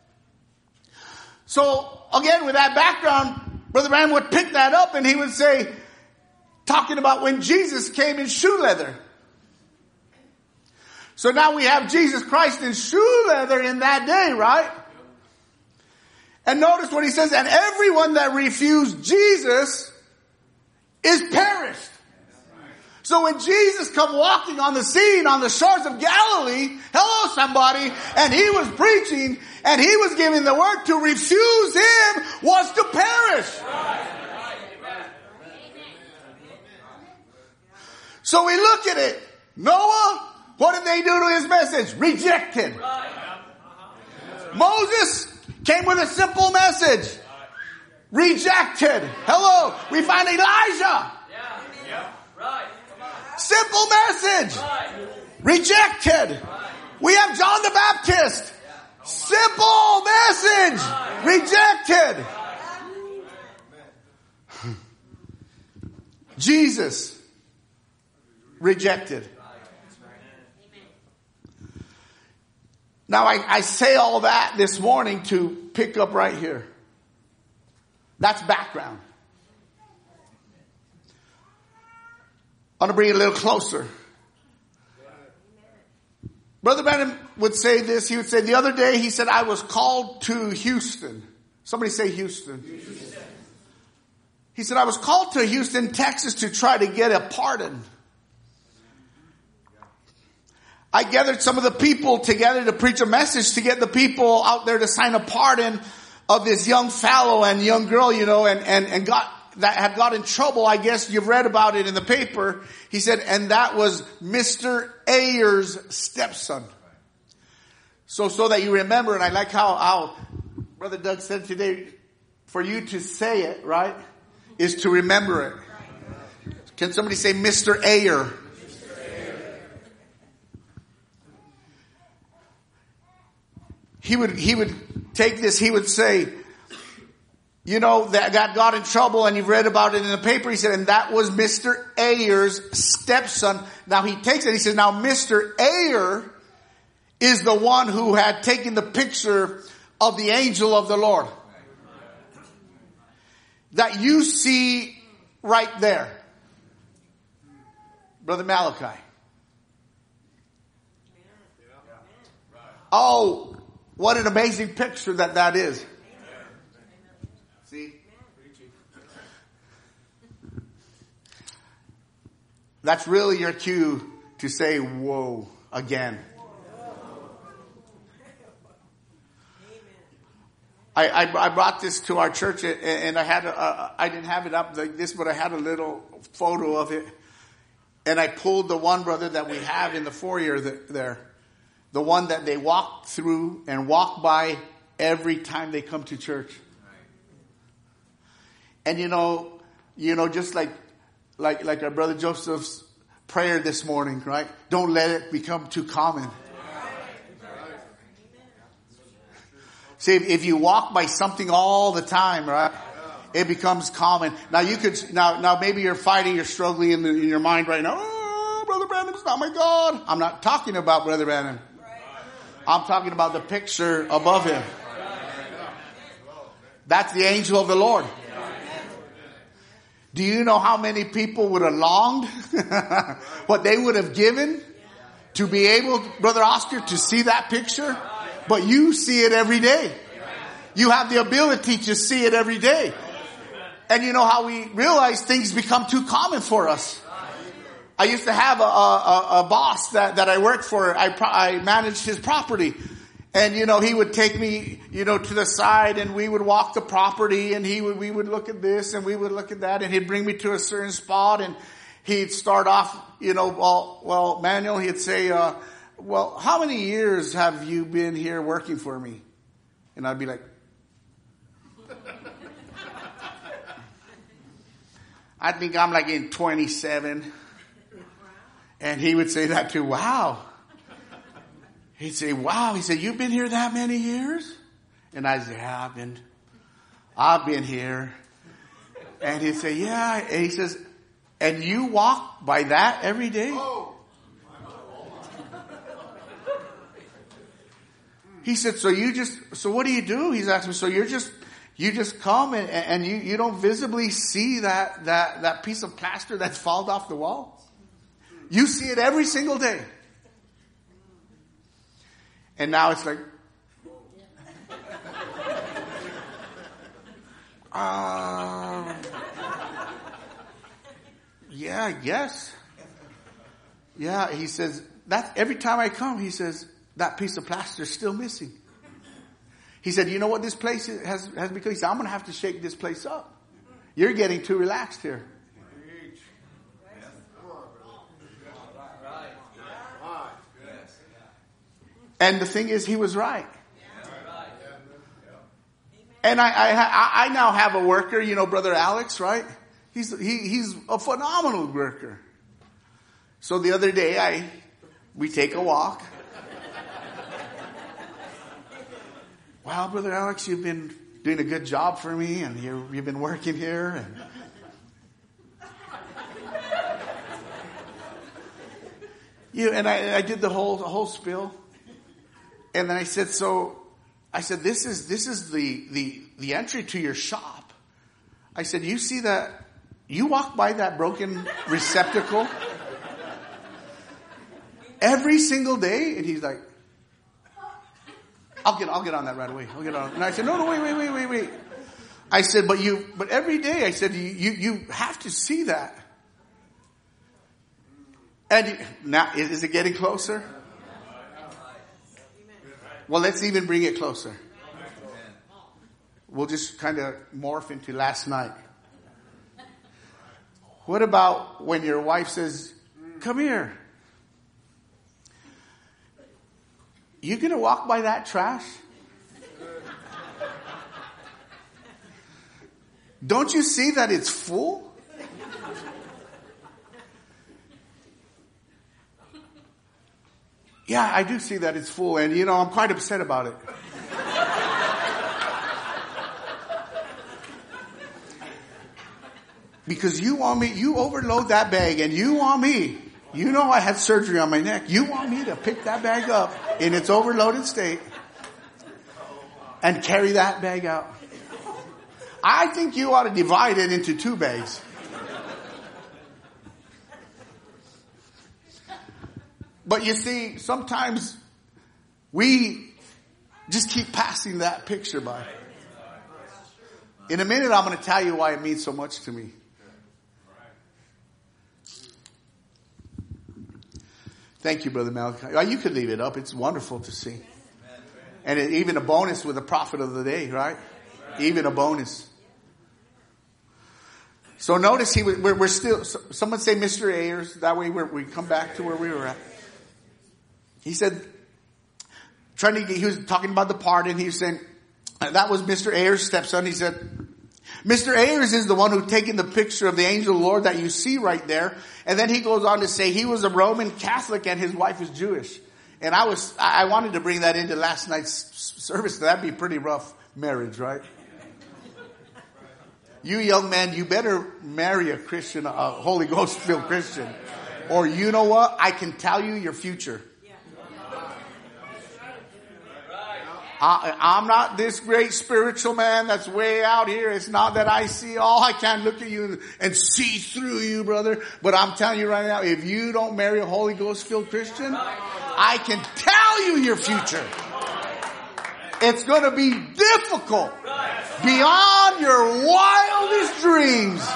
So, again, with that background, Brother Ram would pick that up and he would say, talking about when Jesus came in shoe leather. So now we have Jesus Christ in shoe leather in that day, right? And notice what he says, and everyone that refused Jesus is perished. So when Jesus come walking on the scene on the shores of Galilee, hello somebody, and he was preaching and he was giving the word, to refuse him was to perish. So we look at it. Noah, what did they do to his message? Rejected. Moses came with a simple message. Rejected. Hello. We find Elijah. Simple message. Rejected. We have John the Baptist. Simple message. Rejected. Jesus. Rejected. Now I, I say all that this morning to pick up right here. That's background. I want to bring it a little closer. Brother Branham would say this. He would say, the other day he said, I was called to Houston. Somebody say Houston. Houston. He said, I was called to Houston, Texas to try to get a pardon. I gathered some of the people together to preach a message to get the people out there to sign a pardon of this young fellow and young girl, you know, and, and, and got, that had got in trouble. I guess you've read about it in the paper. He said, and that was Mister Ayer's stepson. So, so that you remember, and I like how, how Brother Doug said today, for you to say it, right, is to remember it. Can somebody say Mister Ayer? He would, he would take this, he would say, you know, that got, got in trouble and you've read about it in the paper. He said, and that was Mister Ayer's stepson. Now he takes it, he says, now Mister Ayer is the one who had taken the picture of the angel of the Lord. That you see right there. Brother Malachi. Oh, what an amazing picture that that is. See? That's really your cue to say, whoa, again. I, I, I brought this to our church and I had a, a, I didn't have it up like this, but I had a little photo of it. And I pulled the one, brother, that we have in the foyer there. The one that they walk through and walk by every time they come to church. And you know, you know, just like, like, like our brother Joseph's prayer this morning, right? Don't let it become too common. See, if, if you walk by something all the time, right? It becomes common. Now you could, now, now maybe you're fighting, you're struggling in, the, in your mind right now. Oh, Brother Branham's not my God. I'm not talking about Brother Branham. I'm talking about the picture above him. That's the angel of the Lord. Do you know how many people would have longed what they would have given to be able, Brother Oscar, to see that picture? But you see it every day. You have the ability to see it every day. And you know how we realize things become too common for us. I used to have a, a, a boss that, that I worked for. I, I managed his property. And, you know, he would take me, you know, to the side and we would walk the property and he would, we would look at this and we would look at that and he'd bring me to a certain spot and he'd start off, you know, well, well, Manuel, he'd say, uh, well, how many years have you been here working for me? And I'd be like, I think I'm like in twenty-seven. And he would say that too. Wow. He'd say, wow. He said, you've been here that many years? And I'd say, yeah, I've been, I've been here. And he'd say, yeah. And he says, and you walk by that every day? He said, so you just, so what do you do? He's asking me, so you're just, you just come and, and you, you don't visibly see that, that, that piece of plaster that's fallen off the wall? You see it every single day. And now it's like, uh, yeah, I guess. Yeah, he says, that's every time I come, he says, that piece of plaster is still missing. He said, you know what this place has, has become? He said, I'm going to have to shake this place up. You're getting too relaxed here. And the thing is, he was right. And I, I, I now have a worker, you know, Brother Alex, right? He's, he, he's a phenomenal worker. So the other day, I, we take a walk. Wow, Brother Alex, you've been doing a good job for me, and you, you've been working here. And you and I, I did the whole, the whole spiel. And then I said, so, I said, this is, this is the, the, the entry to your shop. I said, you see that, you walk by that broken receptacle every single day? And he's like, I'll get, I'll get on that right away. I'll get on. And I said, no, no, wait, wait, wait, wait, wait. I said, but you, but every day, I said, you, you, you have to see that. And you, now, is, is it getting closer? Well, let's even bring it closer. We'll just kind of morph into last night. What about when your wife says, come here? You gonna walk by that trash? Don't you see that it's full? Yeah, I do see that it's full, and you know, I'm quite upset about it. Because you want me, you overload that bag, and you want me, you know I had surgery on my neck, you want me to pick that bag up in its overloaded state and carry that bag out. I think you ought to divide it into two bags. But you see, sometimes we just keep passing that picture by. In a minute, I'm going to tell you why it means so much to me. Thank you, Brother Malachi. You could leave it up. It's wonderful to see. And it, even a bonus with the prophet of the day, right? Even a bonus. So notice he was, we're, we're still, someone say Mister Ayers. That way we're, we come back to where we were at. He said, trying to get, he was talking about the pardon. He was saying, that was Mister Ayers' stepson. He said, Mister Ayers is the one who taken the picture of the angel of the Lord that you see right there. And then he goes on to say he was a Roman Catholic and his wife is Jewish. And I was, I wanted to bring that into last night's service. That'd be a pretty rough marriage, right? You young man, you better marry a Christian, a Holy Ghost filled Christian. Or you know what? I can tell you your future. I, I'm not this great spiritual man that's way out here. It's not that I see all. I can't look at you and, and see through you, brother. But I'm telling you right now, if you don't marry a Holy Ghost filled Christian, I can tell you your future. It's going to be difficult beyond your wildest dreams.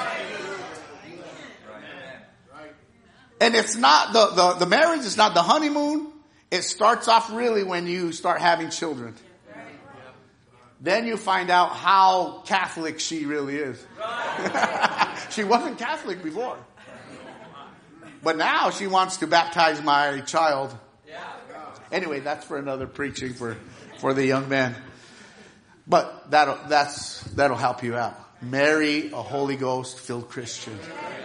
And it's not the, the, the marriage is not the honeymoon. It starts off really when you start having children. Then you find out how Catholic she really is. She wasn't Catholic before. But now she wants to baptize my child. Anyway, that's for another preaching for, for the young man. But that'll, that's, that'll help you out. Marry a Holy Ghost filled Christian.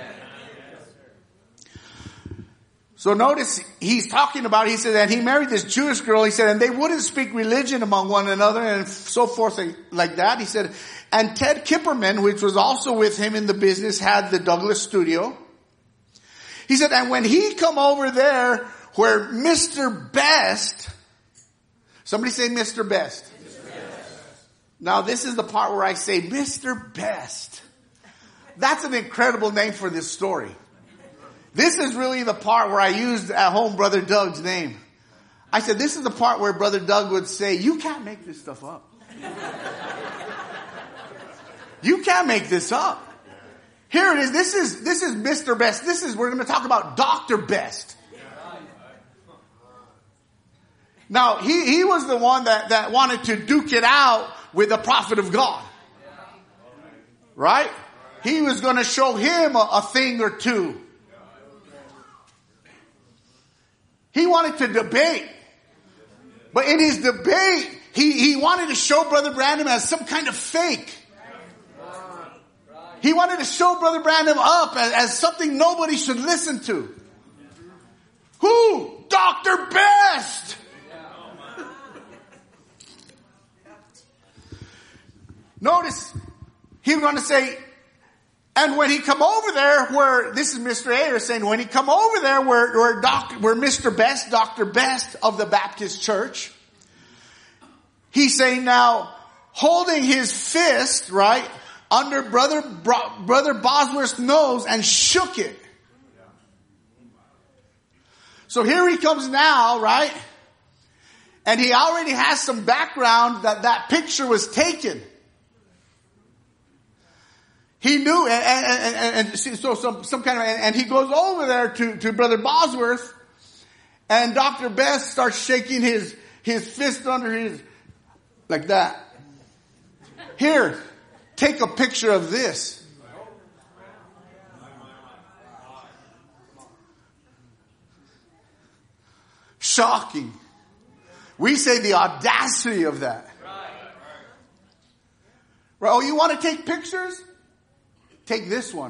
So notice he's talking about, he said, and he married this Jewish girl, he said, and they wouldn't speak religion among one another and so forth like that. He said, and Ted Kipperman, which was also with him in the business, had the Douglas studio. He said, and when he come over there where Mister Best, somebody say Mister Best. Mister Best. Now this is the part where I say Mister Best. That's an incredible name for this story. This is really the part where I used at home Brother Doug's name. I said, this is the part where Brother Doug would say, you can't make this stuff up. You can't make this up. Here it is. This is, this is Mister Best. This is, we're going to talk about Doctor Best. Now, he, he was the one that, that wanted to duke it out with the prophet of God. Right? He was going to show him a, a thing or two. He wanted to debate. But in his debate, he, he wanted to show Brother Branham as some kind of fake. He wanted to show Brother Branham up as, as something nobody should listen to. Who? Doctor Best! Notice, he was going to say, and when he come over there where, this is Mister Ayer saying, when he come over there where, where, doc, where Mister Best, Doctor Best of the Baptist Church, he's saying now, holding his fist, right, under Brother, Brother Bosworth's nose and shook it. So here he comes now, right, and he already has some background that that picture was taken. He knew, and, and, and, and so some, some kind of, and, and he goes over there to, to Brother Bosworth, and Doctor Best starts shaking his, his fist under his, like that. Here, take a picture of this. Shocking. We say the audacity of that. Right? Oh, you want to take pictures? Take this one.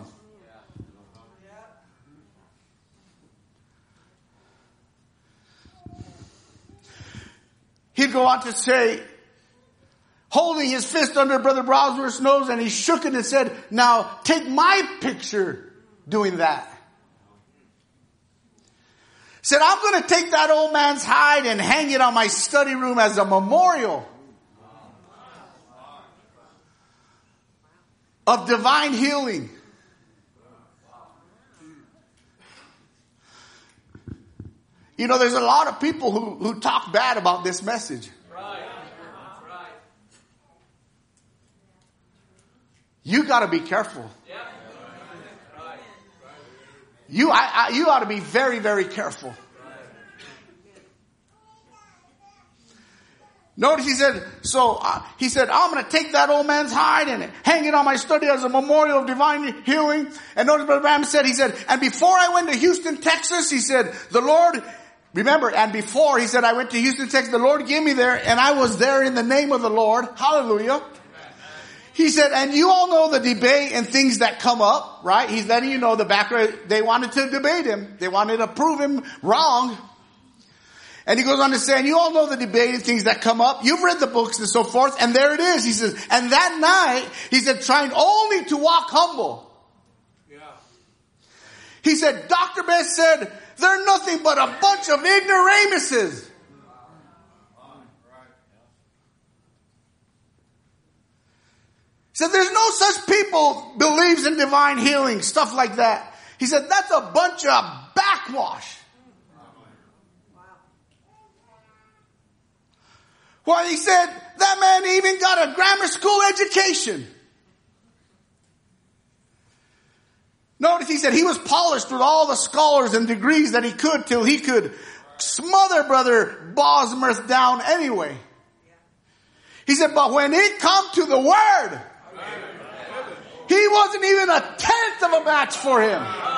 He'd go on to say, holding his fist under Brother Bosworth's nose, and he shook it and said, now take my picture doing that. Said, I'm going to take that old man's hide and hang it on my study room as a memorial of divine healing. You know, there's a lot of people who, who talk bad about this message. Right. Right. You got to be careful. Yeah. Right. You, I, I, you ought to be very, very careful. Notice he said, so uh, he said, I'm going to take that old man's hide and hang it on my study as a memorial of divine healing. And notice Brother Branham said, he said, and before I went to Houston, Texas, he said, the Lord, remember, and before he said, I went to Houston, Texas, the Lord gave me there, and I was there in the name of the Lord. Hallelujah. He said, and you all know the debate and things that come up, right? He's letting you know the background. They wanted to debate him. They wanted to prove him wrong. And he goes on to say, and you all know the debate and things that come up. You've read the books and so forth. And there it is. He says, and that night, he said, trying only to walk humble. Yeah. He said, Doctor Best said, they're nothing but a bunch of ignoramuses. He said, there's no such people believes in divine healing, stuff like that. He said, that's a bunch of backwash. Well, he said, that man even got a grammar school education. Notice he said he was polished with all the scholars and degrees that he could till he could smother Brother Bosworth down anyway. He said, but when it come to the word, he wasn't even a tenth of a match for him.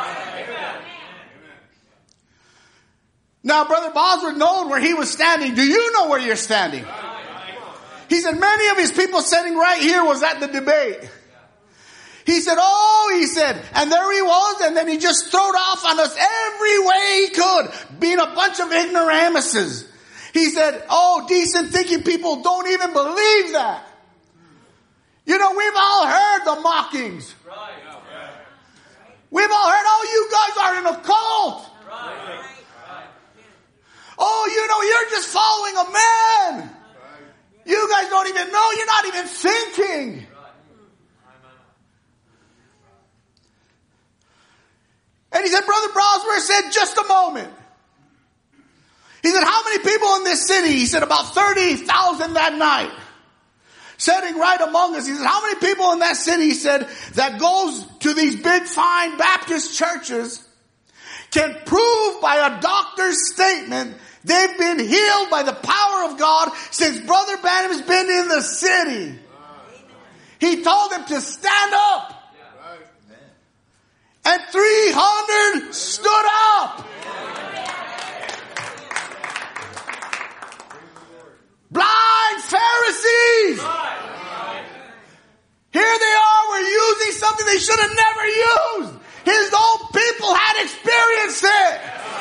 Now, Brother Bosworth knowed where he was standing. Do you know where you're standing? He said many of his people sitting right here was at the debate. He said, oh, he said, and there he was, and then he just throwed off on us every way he could, being a bunch of ignoramuses. He said, oh, decent thinking people don't even believe that. You know, we've all heard the mockings. We've all heard, oh, you guys are in a cult. Oh, you know, you're just following a man. You guys don't even know. You're not even thinking. And he said, Brother Bosworth said, just a moment. He said, how many people in this city? He said, about thirty thousand that night. Sitting right among us. He said, how many people in that city, he said, that goes to these big fine Baptist churches can prove by a doctor's statement they've been healed by the power of God since Brother Branham's been in the city. He told them to stand up. And three hundred stood up. Blind Pharisees. Here they are, we're using something they should have never used. His own people had experienced it.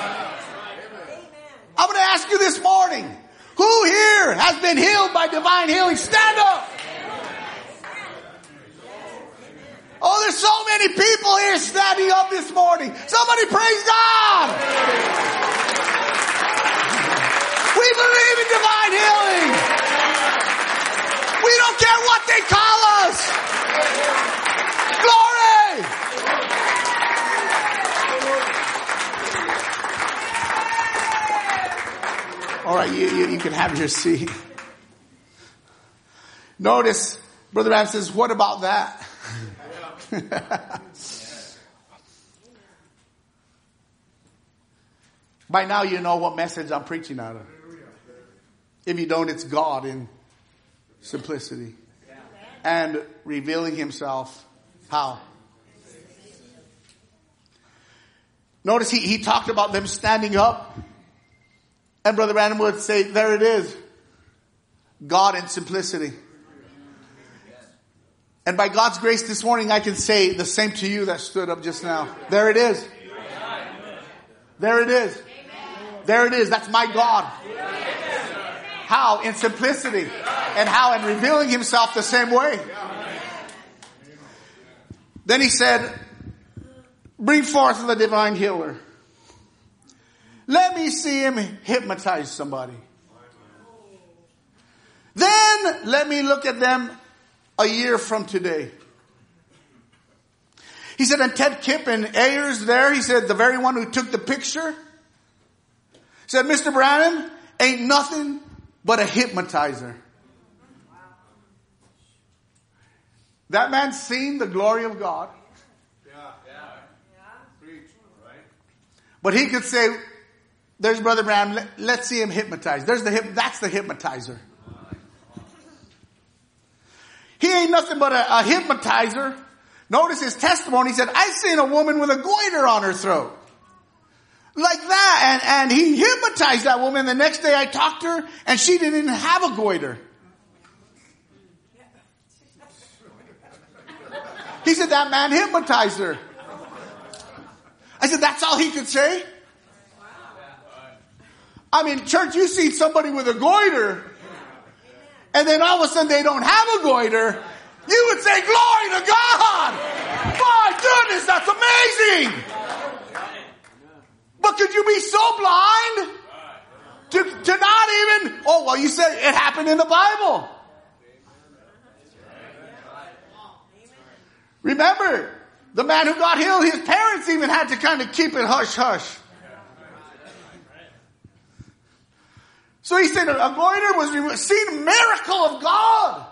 I'm going to ask you this morning, who here has been healed by divine healing? Stand up. Oh, there's so many people here standing up this morning. Somebody praise God. We believe in divine healing. We don't care what they call us. Glory. All right, you, you, you can have your seat. Notice, Brother Branham says, what about that? By now you know what message I'm preaching out of. If you don't, it's God in simplicity. And revealing himself. How? Notice he, he talked about them standing up. And Brother Branham would say, there it is. God in simplicity. And by God's grace this morning, I can say the same to you that stood up just now. There it is. There it is. There it is. That's my God. How? In simplicity. And how? In revealing himself the same way. Then he said, bring forth the divine healer. Let me see him hypnotize somebody. Then let me look at them a year from today. He said, and Ted Kipp and Ayers there, he said, the very one who took the picture, said, Mister Branham ain't nothing but a hypnotizer. That man's seen the glory of God. Yeah, yeah. Preach, right? But he could say, there's Brother Branham, let, let's see him hypnotize. There's the hip, that's the hypnotizer. He ain't nothing but a, a hypnotizer. Notice his testimony. He said, I seen a woman with a goiter on her throat. Like that. And, and he hypnotized that woman. The next day I talked to her and she didn't even have a goiter. He said, that man hypnotized her. I said, that's all he could say? I mean, church, you see somebody with a goiter and then all of a sudden they don't have a goiter, you would say, glory to God! My goodness, that's amazing! But could you be so blind to, to not even, oh, well, you said it happened in the Bible. Remember, the man who got healed, his parents even had to kind of keep it hush hush. So he said a goiter was seen a miracle of God.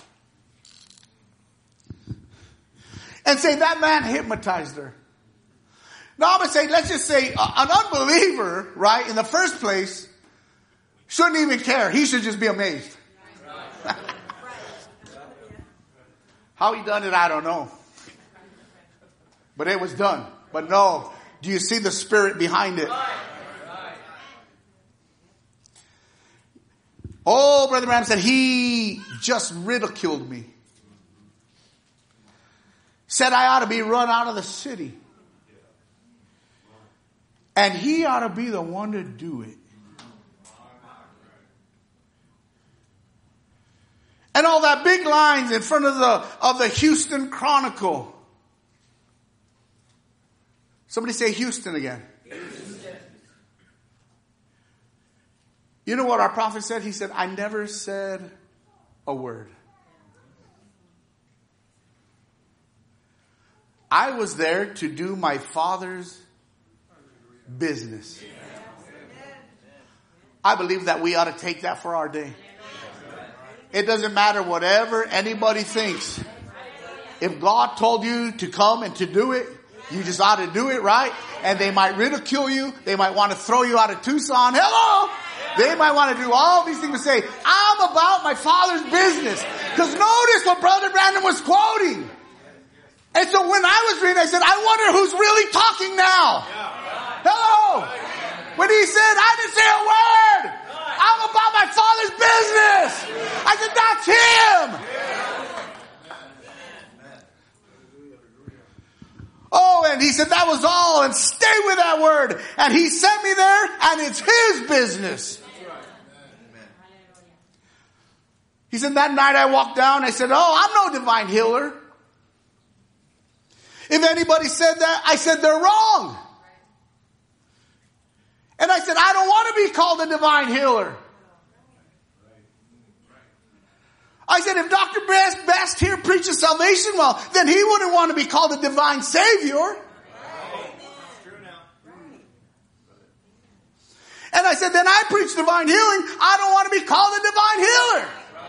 And say that man hypnotized her. Now I'm going to say, let's just say uh, an unbeliever, right, in the first place, shouldn't even care. He should just be amazed. How he done it, I don't know. But it was done. But no, do you see the spirit behind it? Oh, Brother Branham said, he just ridiculed me. Said I ought to be run out of the city. And he ought to be the one to do it. And all that big lines in front of the, of the Houston Chronicle. Somebody say Houston again. You know what our prophet said? He said, I never said a word. I was there to do my Father's business. I believe that we ought to take that for our day. It doesn't matter whatever anybody thinks. If God told you to come and to do it, you just ought to do it, right? And they might ridicule you. They might want to throw you out of Tucson. Hello! They might want to do all these things and say, I'm about my Father's business. Because notice what Brother Brandon was quoting. And so when I was reading, I said, I wonder who's really talking now. Hello! When he said, I didn't say a word. I'm about my Father's business. I said, that's him. Oh, and he said that was all, and stay with that word. And he sent me there, and it's his business. He said that night I walked down, I said, oh, I'm no divine healer. If anybody said that, I said they're wrong. And I said, I don't want to be called a divine healer. I said, if Doctor Best, Best here preaches salvation, well, then he wouldn't want to be called a divine savior. And I said, then I preach divine healing. I don't want to be called a divine healer.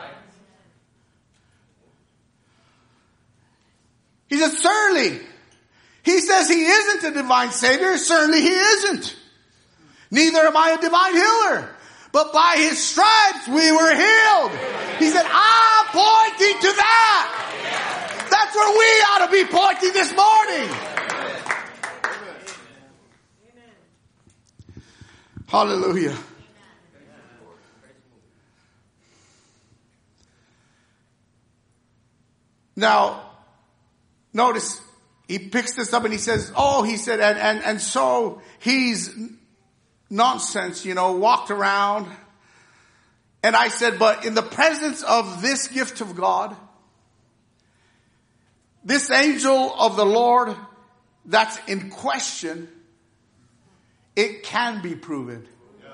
He said, certainly. He says he isn't a divine savior. Certainly he isn't. Neither am I a divine healer. But by his stripes we were healed. He said, I'm pointing to that. That's where we ought to be pointing this morning. Hallelujah. Now, notice, he picks this up and he says, oh, he said, and, and, and so he's nonsense, you know, walked around. And I said, but in the presence of this gift of God, this angel of the Lord that's in question, it can be proven. Yeah.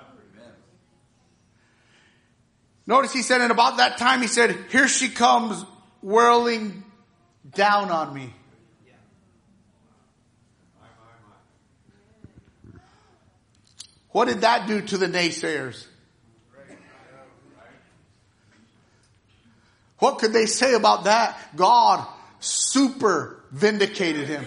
Notice he said, and about that time he said, here she comes whirling down on me. What did that do to the naysayers? What could they say about that? God super vindicated him.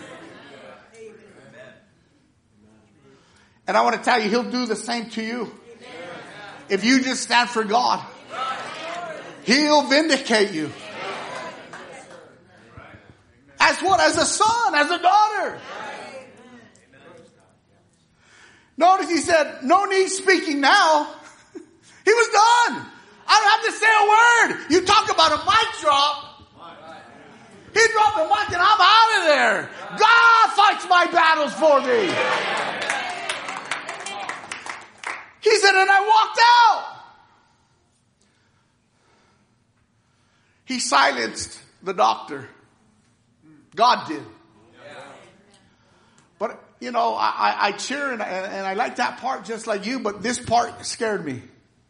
And I want to tell you, he'll do the same to you. If you just stand for God, he'll vindicate you. As what? As a son, as a daughter. Notice he said, no need speaking now. He was done. I don't have to say a word. You talk about a mic drop. He dropped the mic and I'm out of there. God fights my battles for me. He said, and I walked out. He silenced the doctor. God did. But, you know, I, I, I cheer and I, and I like that part just like you, but this part scared me.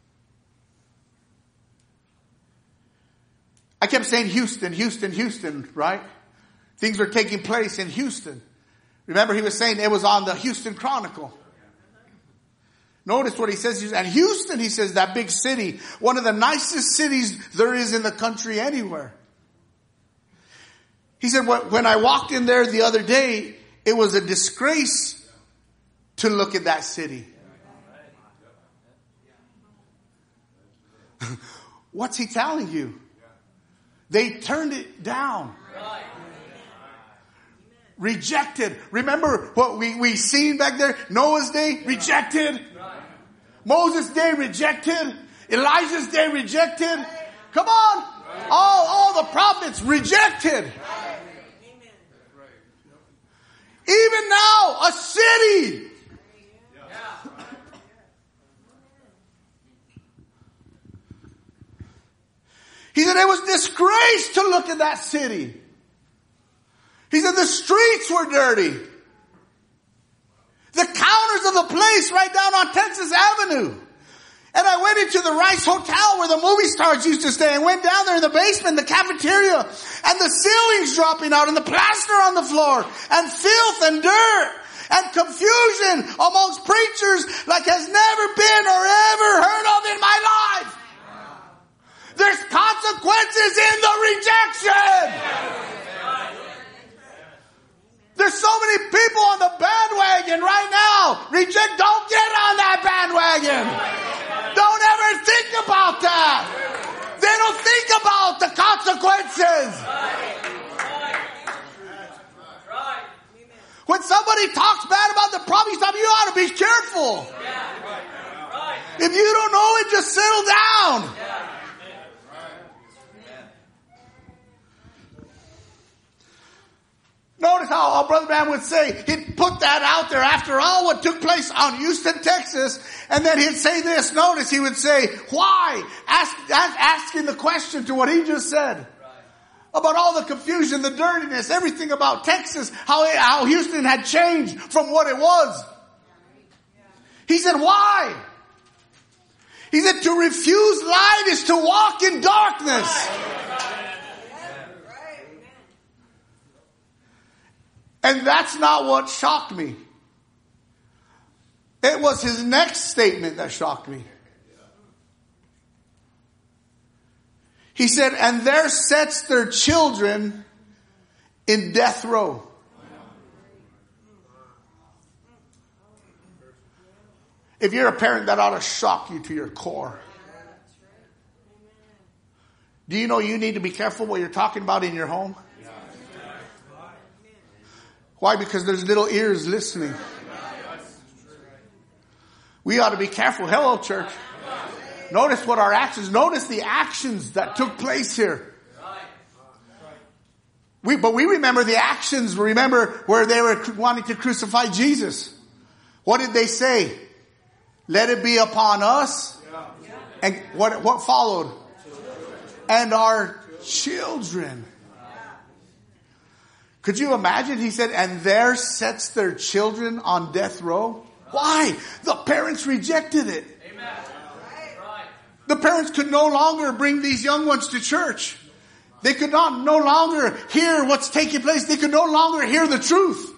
I kept saying Houston, Houston, Houston, right? Things were taking place in Houston. Remember, he was saying it was on the Houston Chronicle. Notice what he says. And Houston, he says, that big city, one of the nicest cities there is in the country anywhere. He said, when I walked in there the other day, it was a disgrace to look at that city. What's he telling you? They turned it down. Rejected. Remember what we, we seen back there? Noah's day, rejected. Moses' day, rejected. Elijah's day, rejected. Come on. All, all the prophets, rejected. Even now, a city. He said it was disgrace to look at that city. He said the streets were dirty. The counters of the place right down on Texas Avenue. And I went into the Rice Hotel where the movie stars used to stay and went down there in the basement, the cafeteria, and the ceilings dropping out and the plaster on the floor and filth and dirt. and confusion amongst preachers like has never been or ever heard of in my life. There's consequences in the rejection. There's so many people on the bandwagon right now. Reject, don't get on that bandwagon. Don't ever think about that. They don't think about the consequences. When somebody talks bad about the problem, you ought to be careful. If you don't know it, just settle down. Notice how our Brother Bam would say, he'd put that out there after all what took place on Houston, Texas, and then he'd say this. Notice he would say, why? Ask, ask, asking the question to what he just said. About all the confusion, the dirtiness, everything about Texas, how, it, how Houston had changed from what it was. He said, why? He said, to refuse light is to walk in darkness. And that's not what shocked me. It was his next statement that shocked me. He said, and there sets their children in death row. If you're a parent, that ought to shock you to your core. Do you know you need to be careful what you're talking about in your home? Why? Because there's little ears listening. We ought to be careful. Hello, church. Notice what our actions, notice the actions that took place here. We, but we remember the actions. Remember where they were wanting to crucify Jesus. What did they say? Let it be upon us. And what, what followed? And our children. Could you imagine? He said, and there sets their children on death row. Why? The parents rejected it. Amen. The parents could no longer bring these young ones to church. They could not no longer hear what's taking place. They could no longer hear the truth.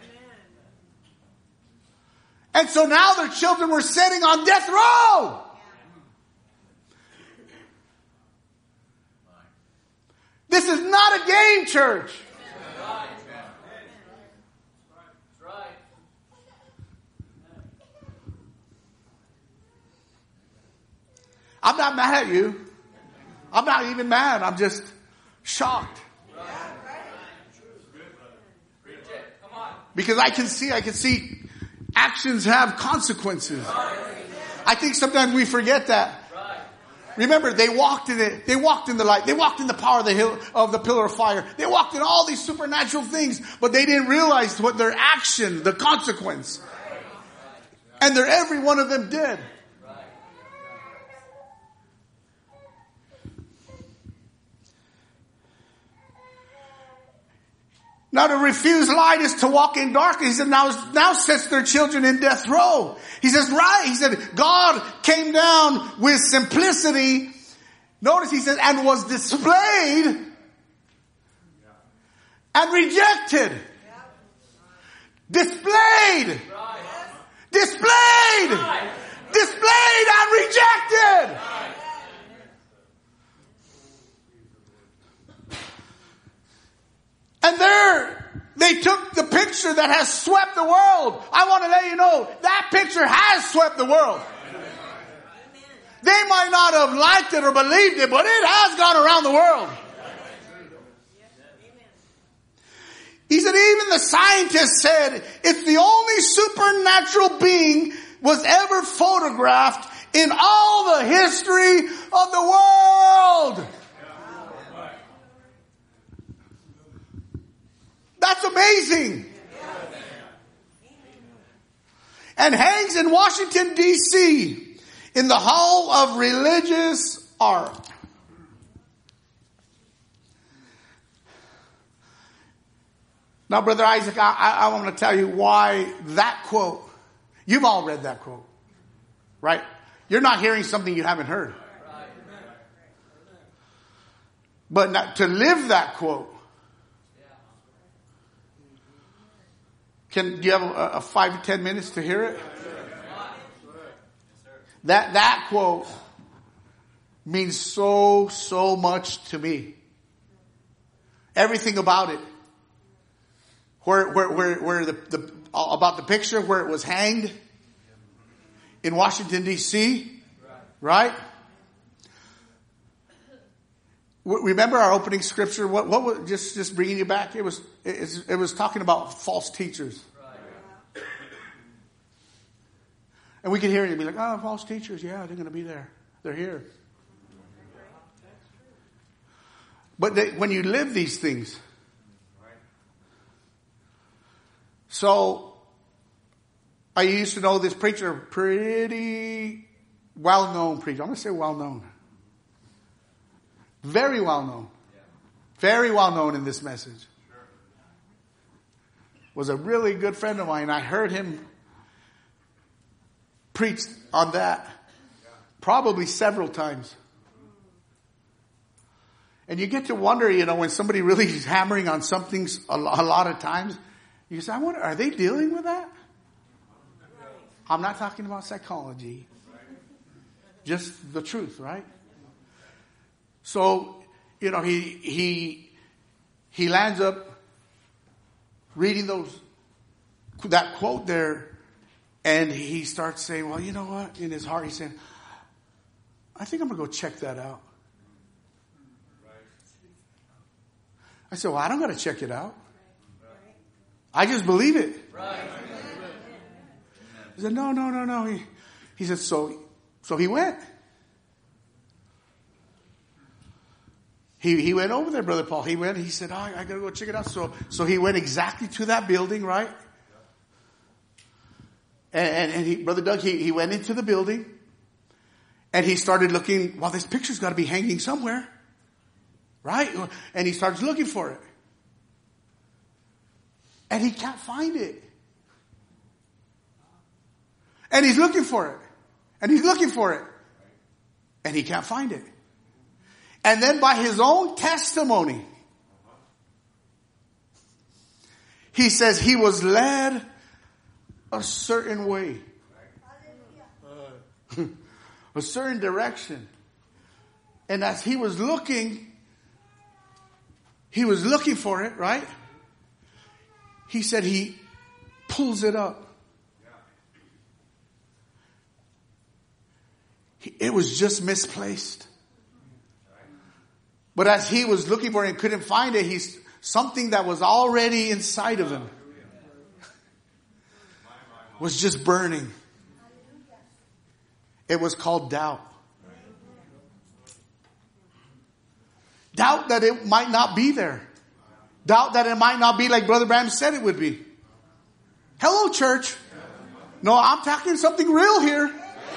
And so now their children were sitting on death row. This is not a game, church. I'm not mad at you. I'm not even mad. I'm just shocked. Because I can see, I can see actions have consequences. I think sometimes we forget that. Remember, they walked in it. They walked in the light. They walked in the power of the hill, of the pillar of fire. They walked in all these supernatural things, but they didn't realize what their action, the consequence. And they're every one of them dead. Now to refuse light is to walk in darkness. He said, now, now sets their children in death row. He says, right. He said, God came down with simplicity. Notice he says, and was displayed and rejected. Displayed. Displayed. Displayed and rejected. And there, they took the picture that has swept the world. I want to let you know, that picture has swept the world. They might not have liked it or believed it, but it has gone around the world. He said, even the scientists said, it's the only supernatural being was ever photographed in all the history of the world. That's amazing. And hangs in Washington, D C in the Hall of Religious Art. Now, Brother Isaac, I, I, I want to tell you why that quote. You've all read that quote, right? You're not hearing something you haven't heard. But not, to live that quote. Can, do you have a, a five to ten minutes to hear it? That, that quote means so, so much to me. Everything about it. Where, where, where, where the, the, about the picture where it was hanged in Washington, D C, right? Remember our opening scripture? What, what was, just, just bringing you back? It was, it, it was talking about false teachers. And we could hear it and be like, oh, false teachers. Yeah, they're going to be there. They're here. But they, when you live these things. So, I used to know this preacher, pretty well-known preacher. I'm going to say well-known. Very well-known. Very well-known in this message. Was a really good friend of mine. I heard him preach on that probably several times. And you get to wonder, you know, when somebody really is hammering on something a lot of times, you say, I wonder, are they dealing with that? I'm not talking about psychology. Just the truth, right? So, you know, he, he, he lands up reading those, that quote there, and he starts saying, well, you know what? In his heart, he's saying, I think I'm going to go check that out. I said, well, I don't got to check it out. I just believe it. He said, no, no, no, no. He, he said, so, so he went. He, he went over there, Brother Paul. He went, he said, oh, I got to go check it out. So, so he went exactly to that building, right? And, and, and he, Brother Doug, he, he went into the building and he started looking, well, this picture's got to be hanging somewhere. Right? And he starts looking for it. And he can't find it. And he's looking for it. And he's looking for it. And he can't find it. And then by his own testimony, he says he was led a certain way. A certain direction. And as he was looking, he was looking for it, right? He said he pulls it up. It was just misplaced. But as he was looking for it and couldn't find it, he's something that was already inside of him was just burning. It was called doubt. Doubt that it might not be there. Doubt that it might not be like Brother Bram said it would be. Hello, church. No, I'm talking something real here.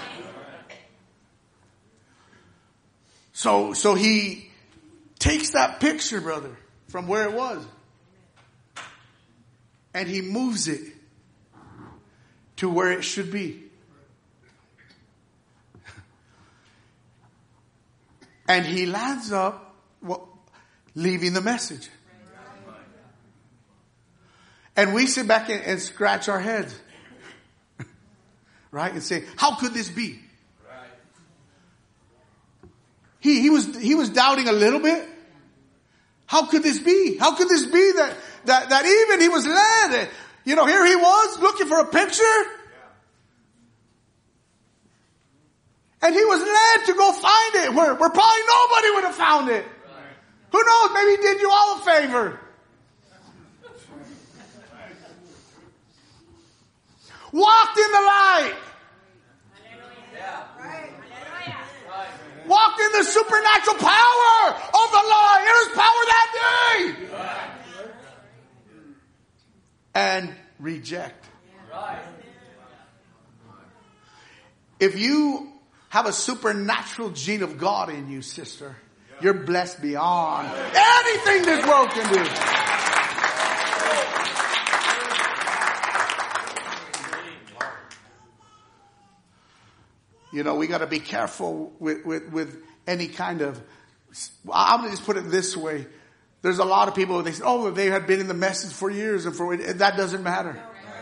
So, so he takes that picture, brother, from where it was, and he moves it to where it should be. And he lands up well, leaving the message. And we sit back and, and scratch our heads. Right? And say, how could this be? He, he was, he was doubting a little bit. How could this be? How could this be that, that, that even he was led? You know, here he was looking for a picture. And he was led to go find it where, where probably nobody would have found it. Who knows? Maybe he did you all a favor. Walked in the light. Walked in the supernatural power of the Lord. There was power that day. And reject. If you have a supernatural gene of God in you, sister, you're blessed beyond anything this world can do. You know, we got to be careful with, with, with any kind of, I'm going to just put it this way. There's a lot of people, they say, oh, they have been in the message for years and for, that doesn't matter.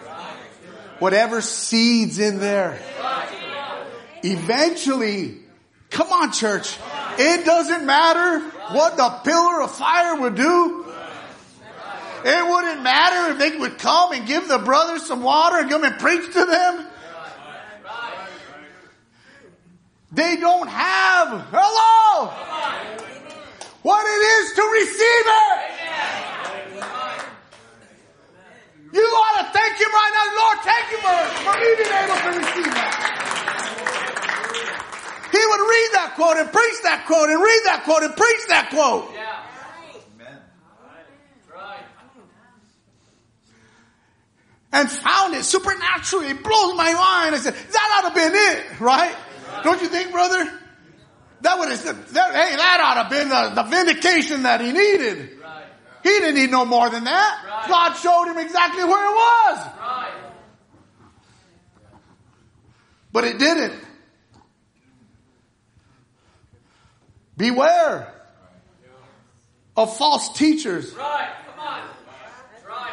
Whatever seeds in there. Eventually, come on church, it doesn't matter what the pillar of fire would do. It wouldn't matter if they would come and give the brothers some water and come and preach to them. They don't have, hello, what it is to receive it. You ought to thank Him right now. Lord, thank you for, for me being able to receive that. He would read that quote and preach that quote and read that quote and preach that quote. Yeah. Amen. Right. And found it supernaturally. It blows my mind. I said, that ought to have been it, right? Right. Don't you think, brother? That would have said, that, hey, that ought to have been the, the vindication that he needed. Right. He didn't need no more than that. Right. God showed him exactly where it was. Right. But it didn't. Beware of false teachers. Right, come on. Right.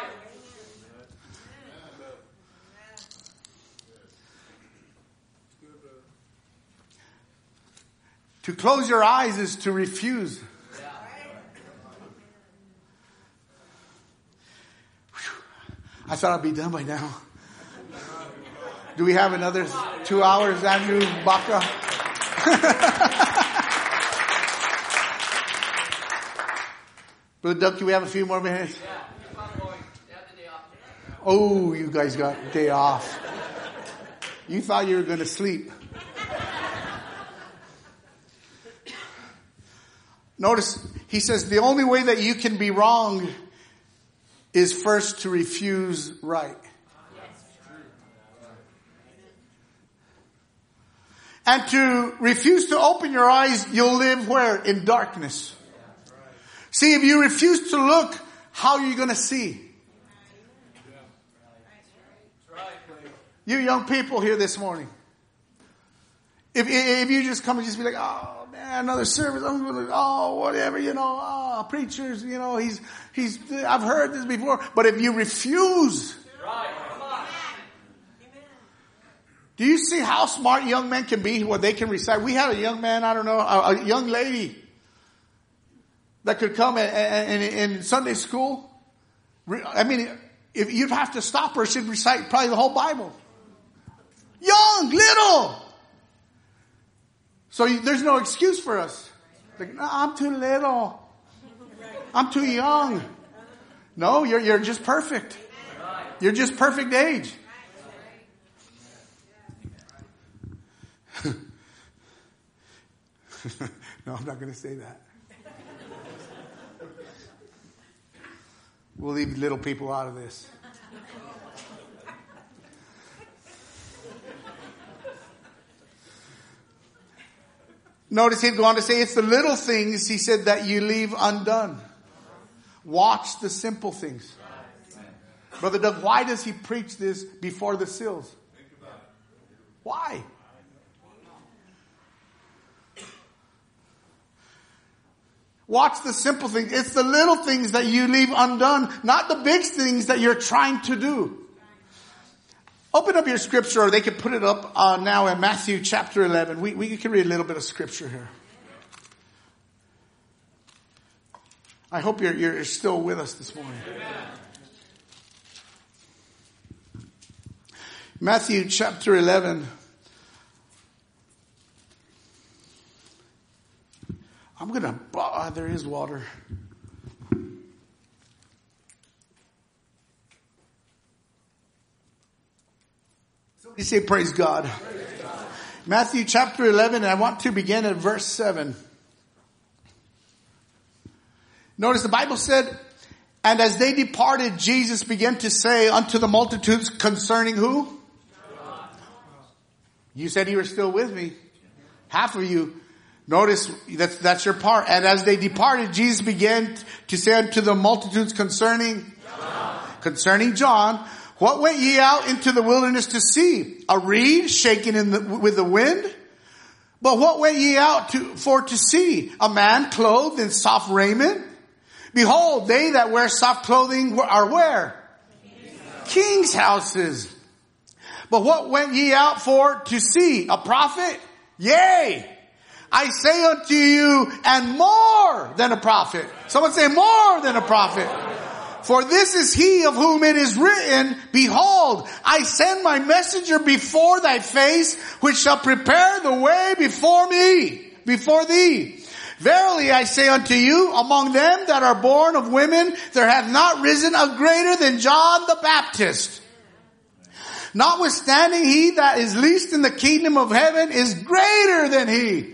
To close your eyes is to refuse. Yeah. I thought I'd be done by now. Do we have another two hours, Andrew Baca? Brother Doug, can we have a few more minutes? Oh, you guys got day off. You thought you were going to sleep. Notice, he says the only way that you can be wrong is first to refuse right. And to refuse to open your eyes, you'll live where? In darkness. See, if you refuse to look, how are you going to see? You young people here this morning. If, if you just come and just be like, oh man, another service, I'm gonna, oh, whatever, you know, oh, preachers, you know, he's, he's, I've heard this before. But if you refuse, right. Come on. Do you see how smart young men can be, what they can recite? We had a young man, I don't know, a, a young lady that could come in Sunday school. I mean, if you'd have to stop her, she'd recite probably the whole Bible. Young, little. So you, there's no excuse for us. Like, no, I'm too little. I'm too young. No, you're, you're just perfect. You're just perfect age. No, I'm not going to say that. We'll leave little people out of this. Notice he'd go on to say, it's the little things, he said, that you leave undone. Watch the simple things. Brother Doug, why does he preach this before the seals? Why? Watch the simple things. It's the little things that you leave undone, not the big things that you're trying to do. Open up your scripture, or they can put it up uh, now in Matthew chapter eleven. We, we can read a little bit of scripture here. I hope you're, you're still with us this morning. Matthew chapter eleven. I'm going to, oh, there is water. Somebody say praise God. Praise God. Matthew chapter eleven, and I want to begin at verse seven. Notice the Bible said, and as they departed, Jesus began to say unto the multitudes concerning who? God. You said you were still with me. Half of you. Notice that's, that's your part. And as they departed, Jesus began to say unto the multitudes concerning John. Concerning John, what went ye out into the wilderness to see? A reed shaken in the, with the wind? But what went ye out to, for to see? A man clothed in soft raiment? Behold, they that wear soft clothing are where? King's houses. But what went ye out for to see? A prophet? Yea, I say unto you, and more than a prophet. Someone say more than a prophet. For this is he of whom it is written, behold, I send my messenger before thy face, which shall prepare the way before me, before thee. Verily I say unto you, among them that are born of women, there hath not risen a greater than John the Baptist. Notwithstanding, he that is least in the kingdom of heaven is greater than he.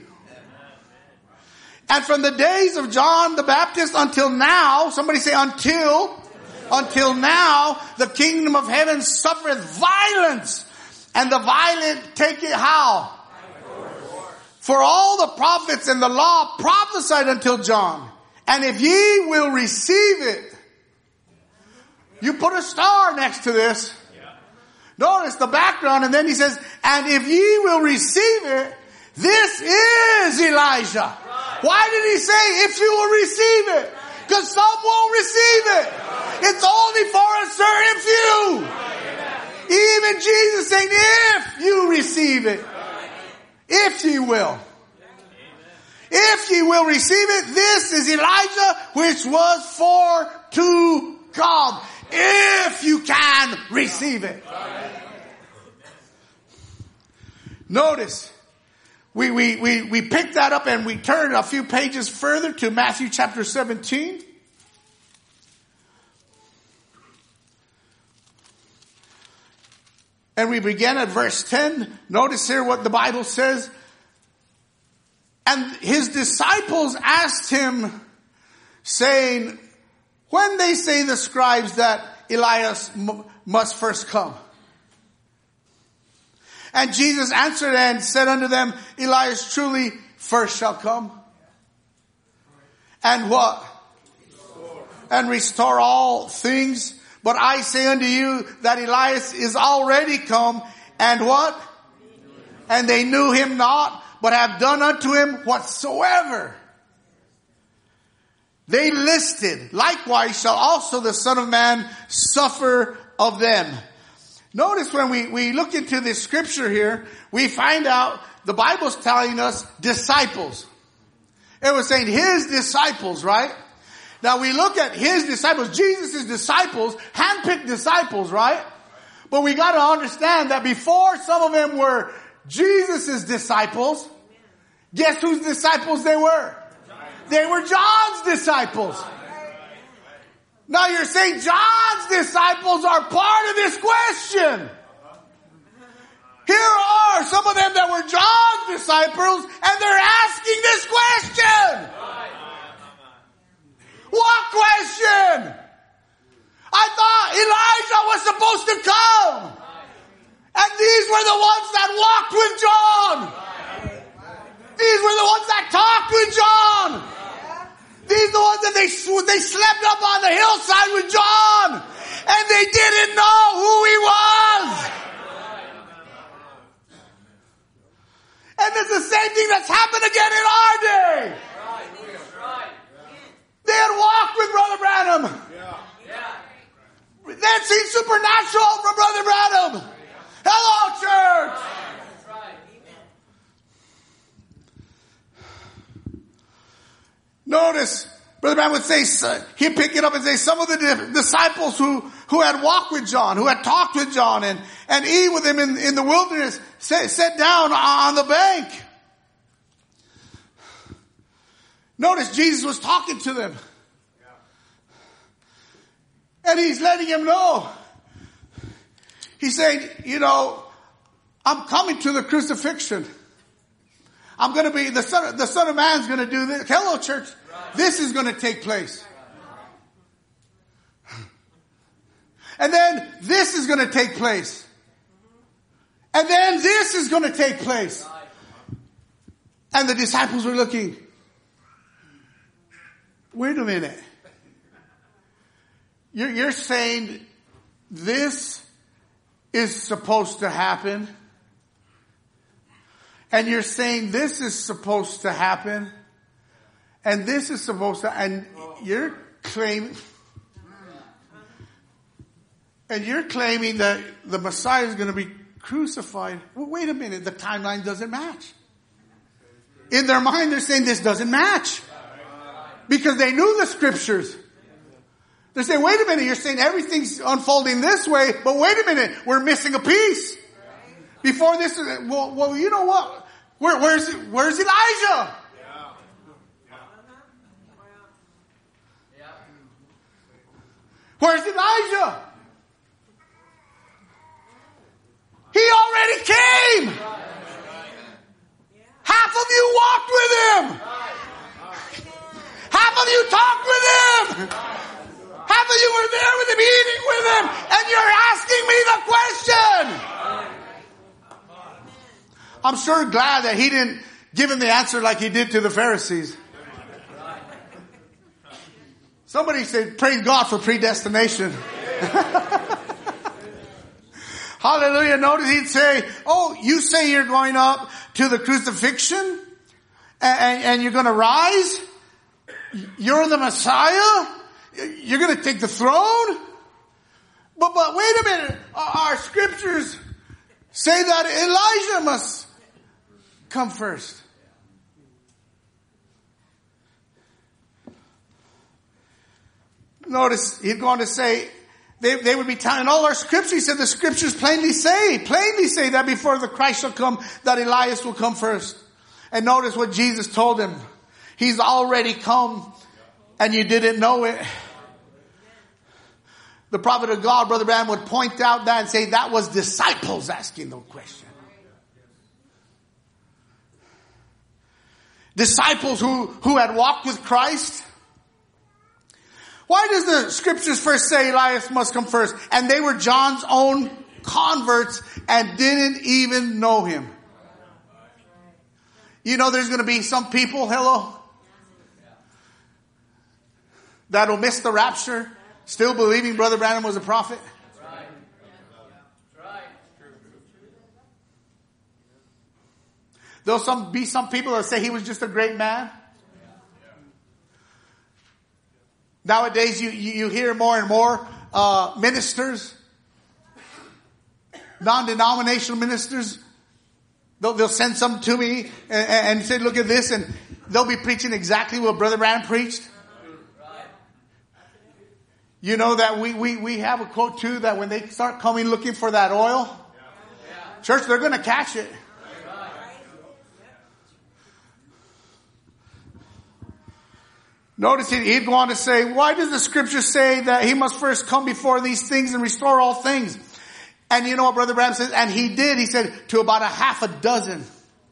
And from the days of John the Baptist until now, somebody say until, until now, the kingdom of heaven suffereth violence, and the violent take it how? For all the prophets and the law prophesied until John. And if ye will receive it, you put a star next to this. Notice the background, and then he says, and if ye will receive it, this is Elijah. Why did he say if you will receive it? Because some won't receive it. It's only for a certain few. Even Jesus saying, if you receive it. If ye will. If ye will receive it, this is Elijah, which was for to God. If you can receive it. Notice, we, we, we, we picked that up and we turned a few pages further to Matthew chapter seventeen. And we began at verse ten. Notice here what the Bible says. And his disciples asked him, saying, when they say the scribes that Elias m- must first come. And Jesus answered and said unto them, Elias truly first shall come. And what? Restore. And restore all things. But I say unto you that Elias is already come. And what? And they knew him not, but have done unto him whatsoever they listed. Likewise shall also the Son of Man suffer of them. Notice when we, we look into this scripture here, we find out the Bible's telling us disciples. It was saying his disciples, right? Now we look at his disciples, Jesus' disciples, handpicked disciples, right? But we got to understand that before some of them were Jesus' disciples, guess whose disciples they were? They were John's disciples. Now you're saying John's disciples are part of this question. Here are some of them that were John's disciples, and they're asking this question. What question? I thought Elijah was supposed to come. And these were the ones that walked with John. These were the ones that talked with John. These are the ones that they, they slept up on the hillside with John. And they didn't know who he was. And it's the same thing that's happened again in our day. They had walked with Brother Branham. They had seen supernatural from Brother Branham. Hello, church. Notice, Brother Branham would say, he'd pick it up and say, some of the disciples who, who had walked with John, who had talked with John and, and eat with him in, in the wilderness, sat, sat down on the bank. Notice Jesus was talking to them. And he's letting him know. He's saying, you know, I'm coming to the crucifixion. I'm going to be, the son, the son of man's going to do this. Hello, church. This is going to take place. And then this is going to take place. And then this is going to take place. And the disciples were looking. Wait a minute. You're, you're saying this is supposed to happen. And you're saying this is supposed to happen. And this is supposed to, and you're claiming, and you're claiming that the Messiah is going to be crucified. Well, wait a minute. The timeline doesn't match. In their mind, they're saying this doesn't match. Because they knew the scriptures. They're saying, wait a minute, you're saying everything's unfolding this way, but wait a minute, we're missing a piece. Before this, well, well you know what? Where, where's, where's Elijah? Where's Elijah? He already came. Half of you walked with him. Half of you talked with him. Half of you were there with him, eating with him, and you're asking me the question. I'm sure glad that he didn't give him the answer like he did to the Pharisees. Somebody said, praise God for predestination. Hallelujah. Notice he'd say, oh, you say you're going up to the crucifixion and, and, and you're going to rise? You're the Messiah? You're going to take the throne? But, but wait a minute. Our scriptures say that Elijah must come first. Notice he's going to say, they, they would be telling all our scriptures. He said the scriptures plainly say, plainly say that before the Christ shall come, that Elias will come first. And notice what Jesus told him. He's already come and you didn't know it. The prophet of God, Brother Branham, would point out that and say that was disciples asking the question. Disciples who, who had walked with Christ. Why does the scriptures first say Elias must come first? And they were John's own converts and didn't even know him. You know there's going to be some people, hello, that'll miss the rapture, still believing Brother Branham was a prophet. Right. Right. There'll some, be some people that say he was just a great man. Nowadays, you, you, you hear more and more uh, ministers, non-denominational ministers. They'll, they'll send some to me and, and say, look at this, and they'll be preaching exactly what Brother Branham preached. You know that we, we, we have a quote too, that when they start coming looking for that oil, church, they're going to catch it. Notice he'd go on to say, why does the scripture say that he must first come before these things and restore all things? And you know what Brother Branham says? And he did, he said, to about a half a dozen.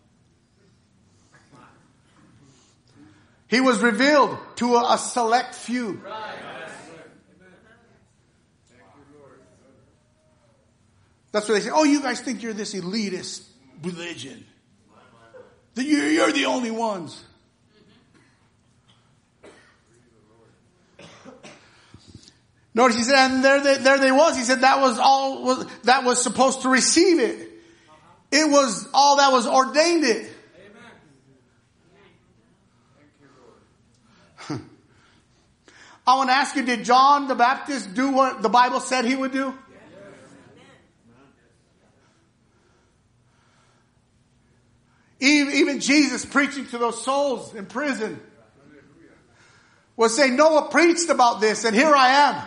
He was revealed to a, a select few. That's what they say. Oh, you guys think you're this elitist religion. That you're, you're the only ones. Notice he said, and there they, there they was. He said that was all was, that was supposed to receive it. It was all that was ordained it. Amen. I want to ask you, did John the Baptist do what the Bible said he would do? Even, even Jesus preaching to those souls in prison was saying, Noah preached about this and here I am.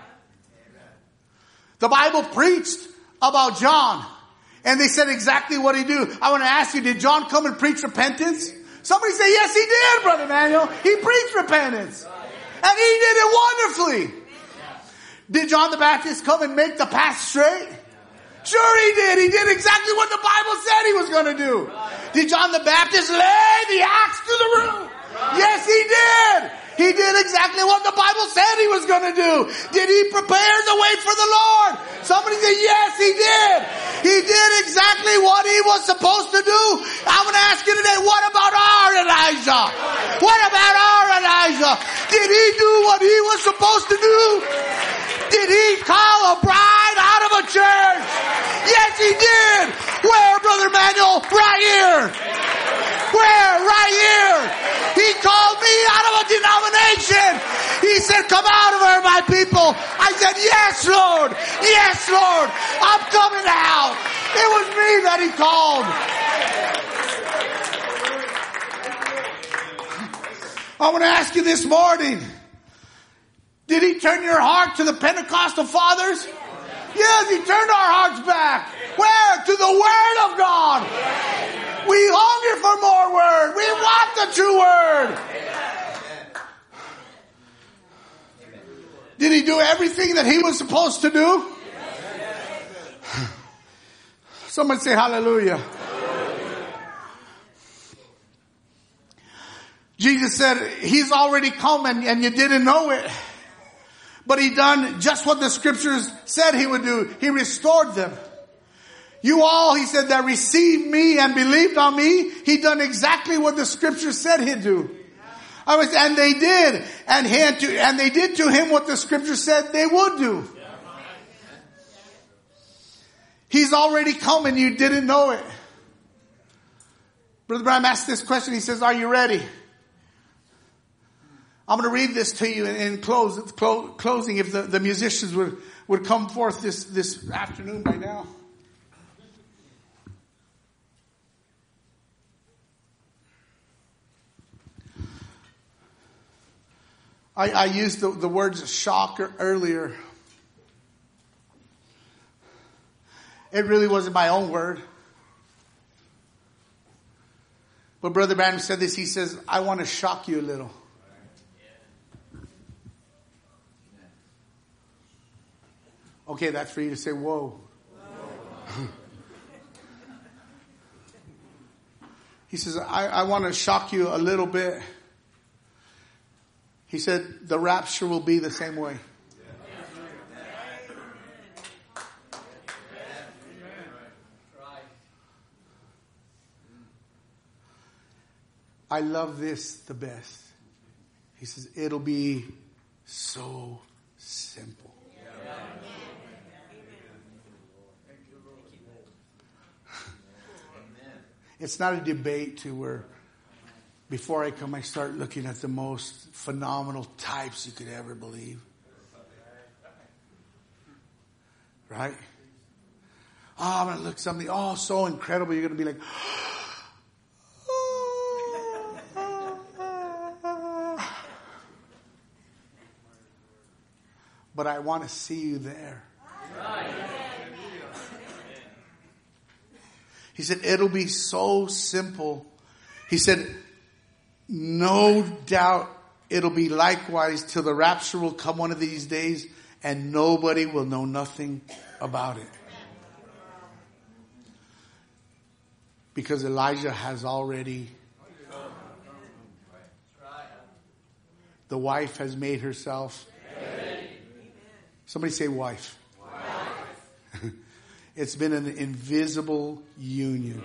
The Bible preached about John and they said exactly what he do. I want to ask you, did John come and preach repentance? Somebody say, yes, he did, Brother Manuel. He preached repentance. And he did it wonderfully. Did John the Baptist come and make the path straight? Sure he did. He did exactly what the Bible said he was going to do. Did John the Baptist lay the axe to the root? Yes, he did. He did exactly what the Bible said he was going to do. Did he prepare the way for the Lord? Somebody say, yes, he did. He did exactly what he was supposed to do. I want to ask you today, what about our Elijah? What about our Elijah? Did he do what he was supposed to do? Did he call a bride out of a church? Yes, he did. Where, Brother Manuel? Right here. Where? Right here. He called me out of a denomination. He said, come out of her, my people. I said, yes, Lord. Yes, Lord. I'm coming out. It was me that he called. I want to ask you this morning, did he turn your heart to the Pentecostal fathers? Yes, he turned our hearts back. Where? To the Word of God. We hunger for more Word. We want the true Word. Did he do everything that he was supposed to do? Someone say hallelujah. Jesus said, he's already come and, and you didn't know it. But he done just what the scriptures said he would do. He restored them. You all, he said, that received me and believed on me, he done exactly what the scriptures said he'd do. I was, and they did. And, he had to, and they did to him what the scripture said they would do. He's already come and you didn't know it. Brother Branham asked this question. He says, are you ready? I'm going to read this to you in, in close, close, closing if the, the musicians would, would come forth this, this afternoon by now. I, I used the, the words shock earlier. It really wasn't my own word. But Brother Branham said this. He says, I want to shock you a little. Okay, that's for you to say, whoa. He says, I, I want to shock you a little bit. He said, the rapture will be the same way. I love this the best. He says, it'll be so simple. It's not a debate to where before I come I start looking at the most phenomenal types you could ever believe. Right? Oh, I'm going to look something, oh, so incredible. You're going to be like, but I want to see you there. He said, it'll be so simple. He said, no doubt it'll be likewise till the rapture will come one of these days and nobody will know nothing about it. Because Elijah has already, the wife has made herself. Somebody say wife. Wife. It's been an invisible union.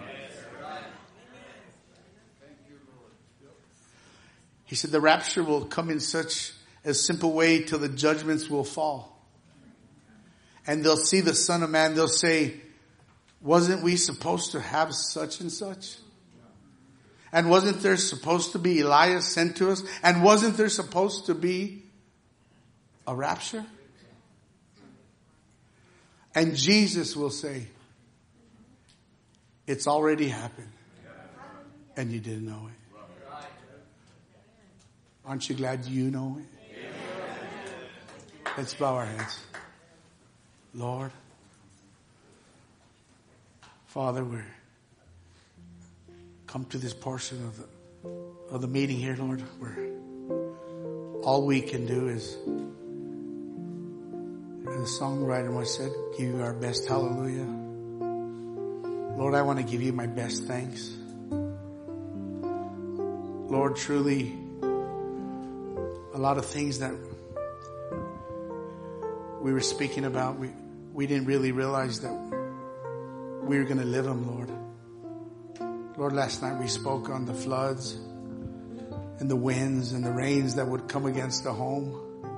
He said the rapture will come in such a simple way till the judgments will fall. And they'll see the Son of Man. They'll say, wasn't we supposed to have such and such? And wasn't there supposed to be Elias sent to us? And wasn't there supposed to be a rapture? And Jesus will say, it's already happened. And you didn't know it. Aren't you glad you know it? Let's bow our heads. Lord, Father, we're come to this portion of the, of the meeting here, Lord, where all we can do is, the songwriter once said, give you our best hallelujah. Lord, I want to give you my best thanks. Lord, truly, a lot of things that we were speaking about, we, we didn't really realize that we were going to live them, Lord. Lord, last night we spoke on the floods and the winds and the rains that would come against the home.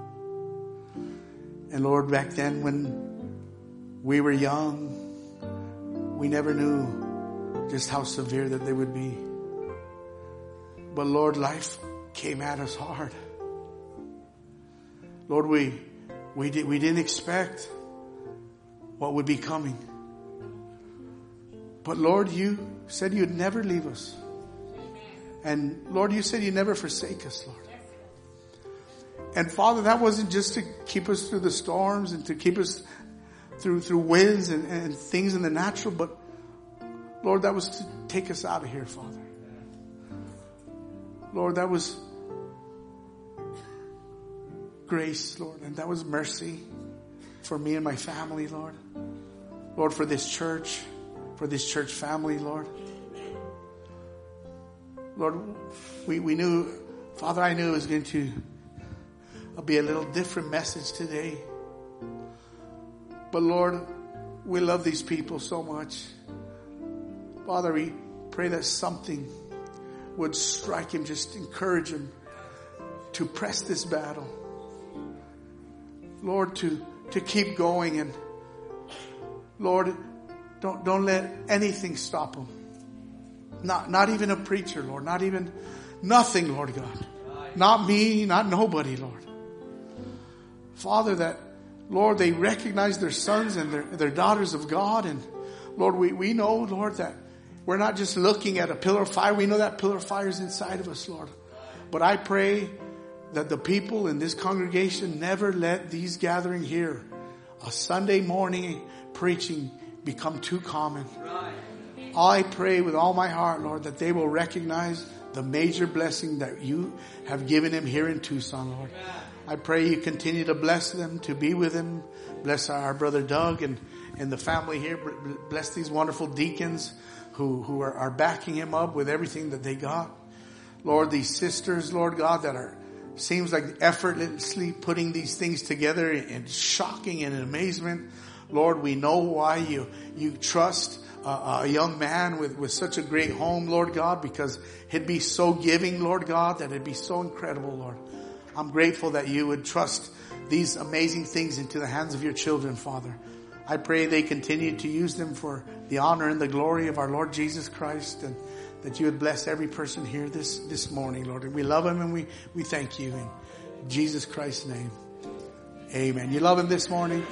And Lord, back then when we were young, we never knew just how severe that they would be. But Lord, life came at us hard. Lord, we we did we didn't expect what would be coming. But Lord, you said you'd never leave us. And Lord, you said you'd never forsake us, Lord. And Father, that wasn't just to keep us through the storms and to keep us through through winds and, and things in the natural, but Lord, that was to take us out of here, Father. Lord, that was grace, Lord, and that was mercy for me and my family, Lord. Lord, for this church, for this church family, Lord. Lord, we, we knew, Father, I knew it was going to be a little different message today. But Lord, we love these people so much. Father, we pray that something would strike him, just encourage him to press this battle. Lord, to, to keep going, and Lord, don't, don't let anything stop him. Not, not even a preacher, Lord, not even nothing, Lord God. Not me, not nobody, Lord. Father, that, Lord, they recognize their sons and their, their daughters of God. And Lord, we, we know, Lord, that we're not just looking at a pillar of fire. We know that pillar of fire is inside of us, Lord. But I pray that the people in this congregation never let these gathering here, a Sunday morning preaching, become too common. I pray with all my heart, Lord, that they will recognize the major blessing that you have given him here in Tucson, Lord. I pray you continue to bless them, to be with them. Bless our brother Doug and, and the family here. Bless these wonderful deacons who, who are, are backing him up with everything that they got. Lord, these sisters, Lord God, that are, seems like effortlessly putting these things together in shocking and in amazement. Lord, we know why you, you trust a, a young man with, with such a great home, Lord God, because he'd be so giving, Lord God, that it'd be so incredible, Lord. I'm grateful that you would trust these amazing things into the hands of your children, Father. I pray they continue to use them for the honor and the glory of our Lord Jesus Christ, and that you would bless every person here this, this morning, Lord. And we love him and we, we thank you in Jesus Christ's name. Amen. You love him this morning?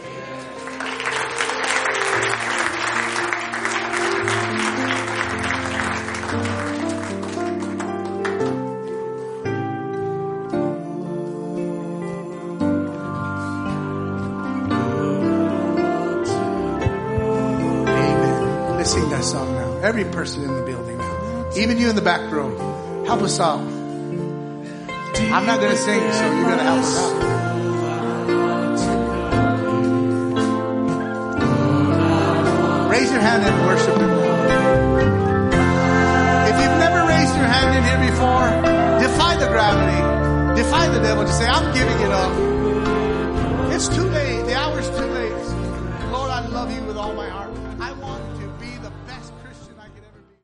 Every person in the building now. Even you in the back row. Help us out. I'm not going to sing, so you're going to help us out. Raise your hand and worship him. If you've never raised your hand in here before, defy the gravity. Defy the devil to say, I'm giving it up.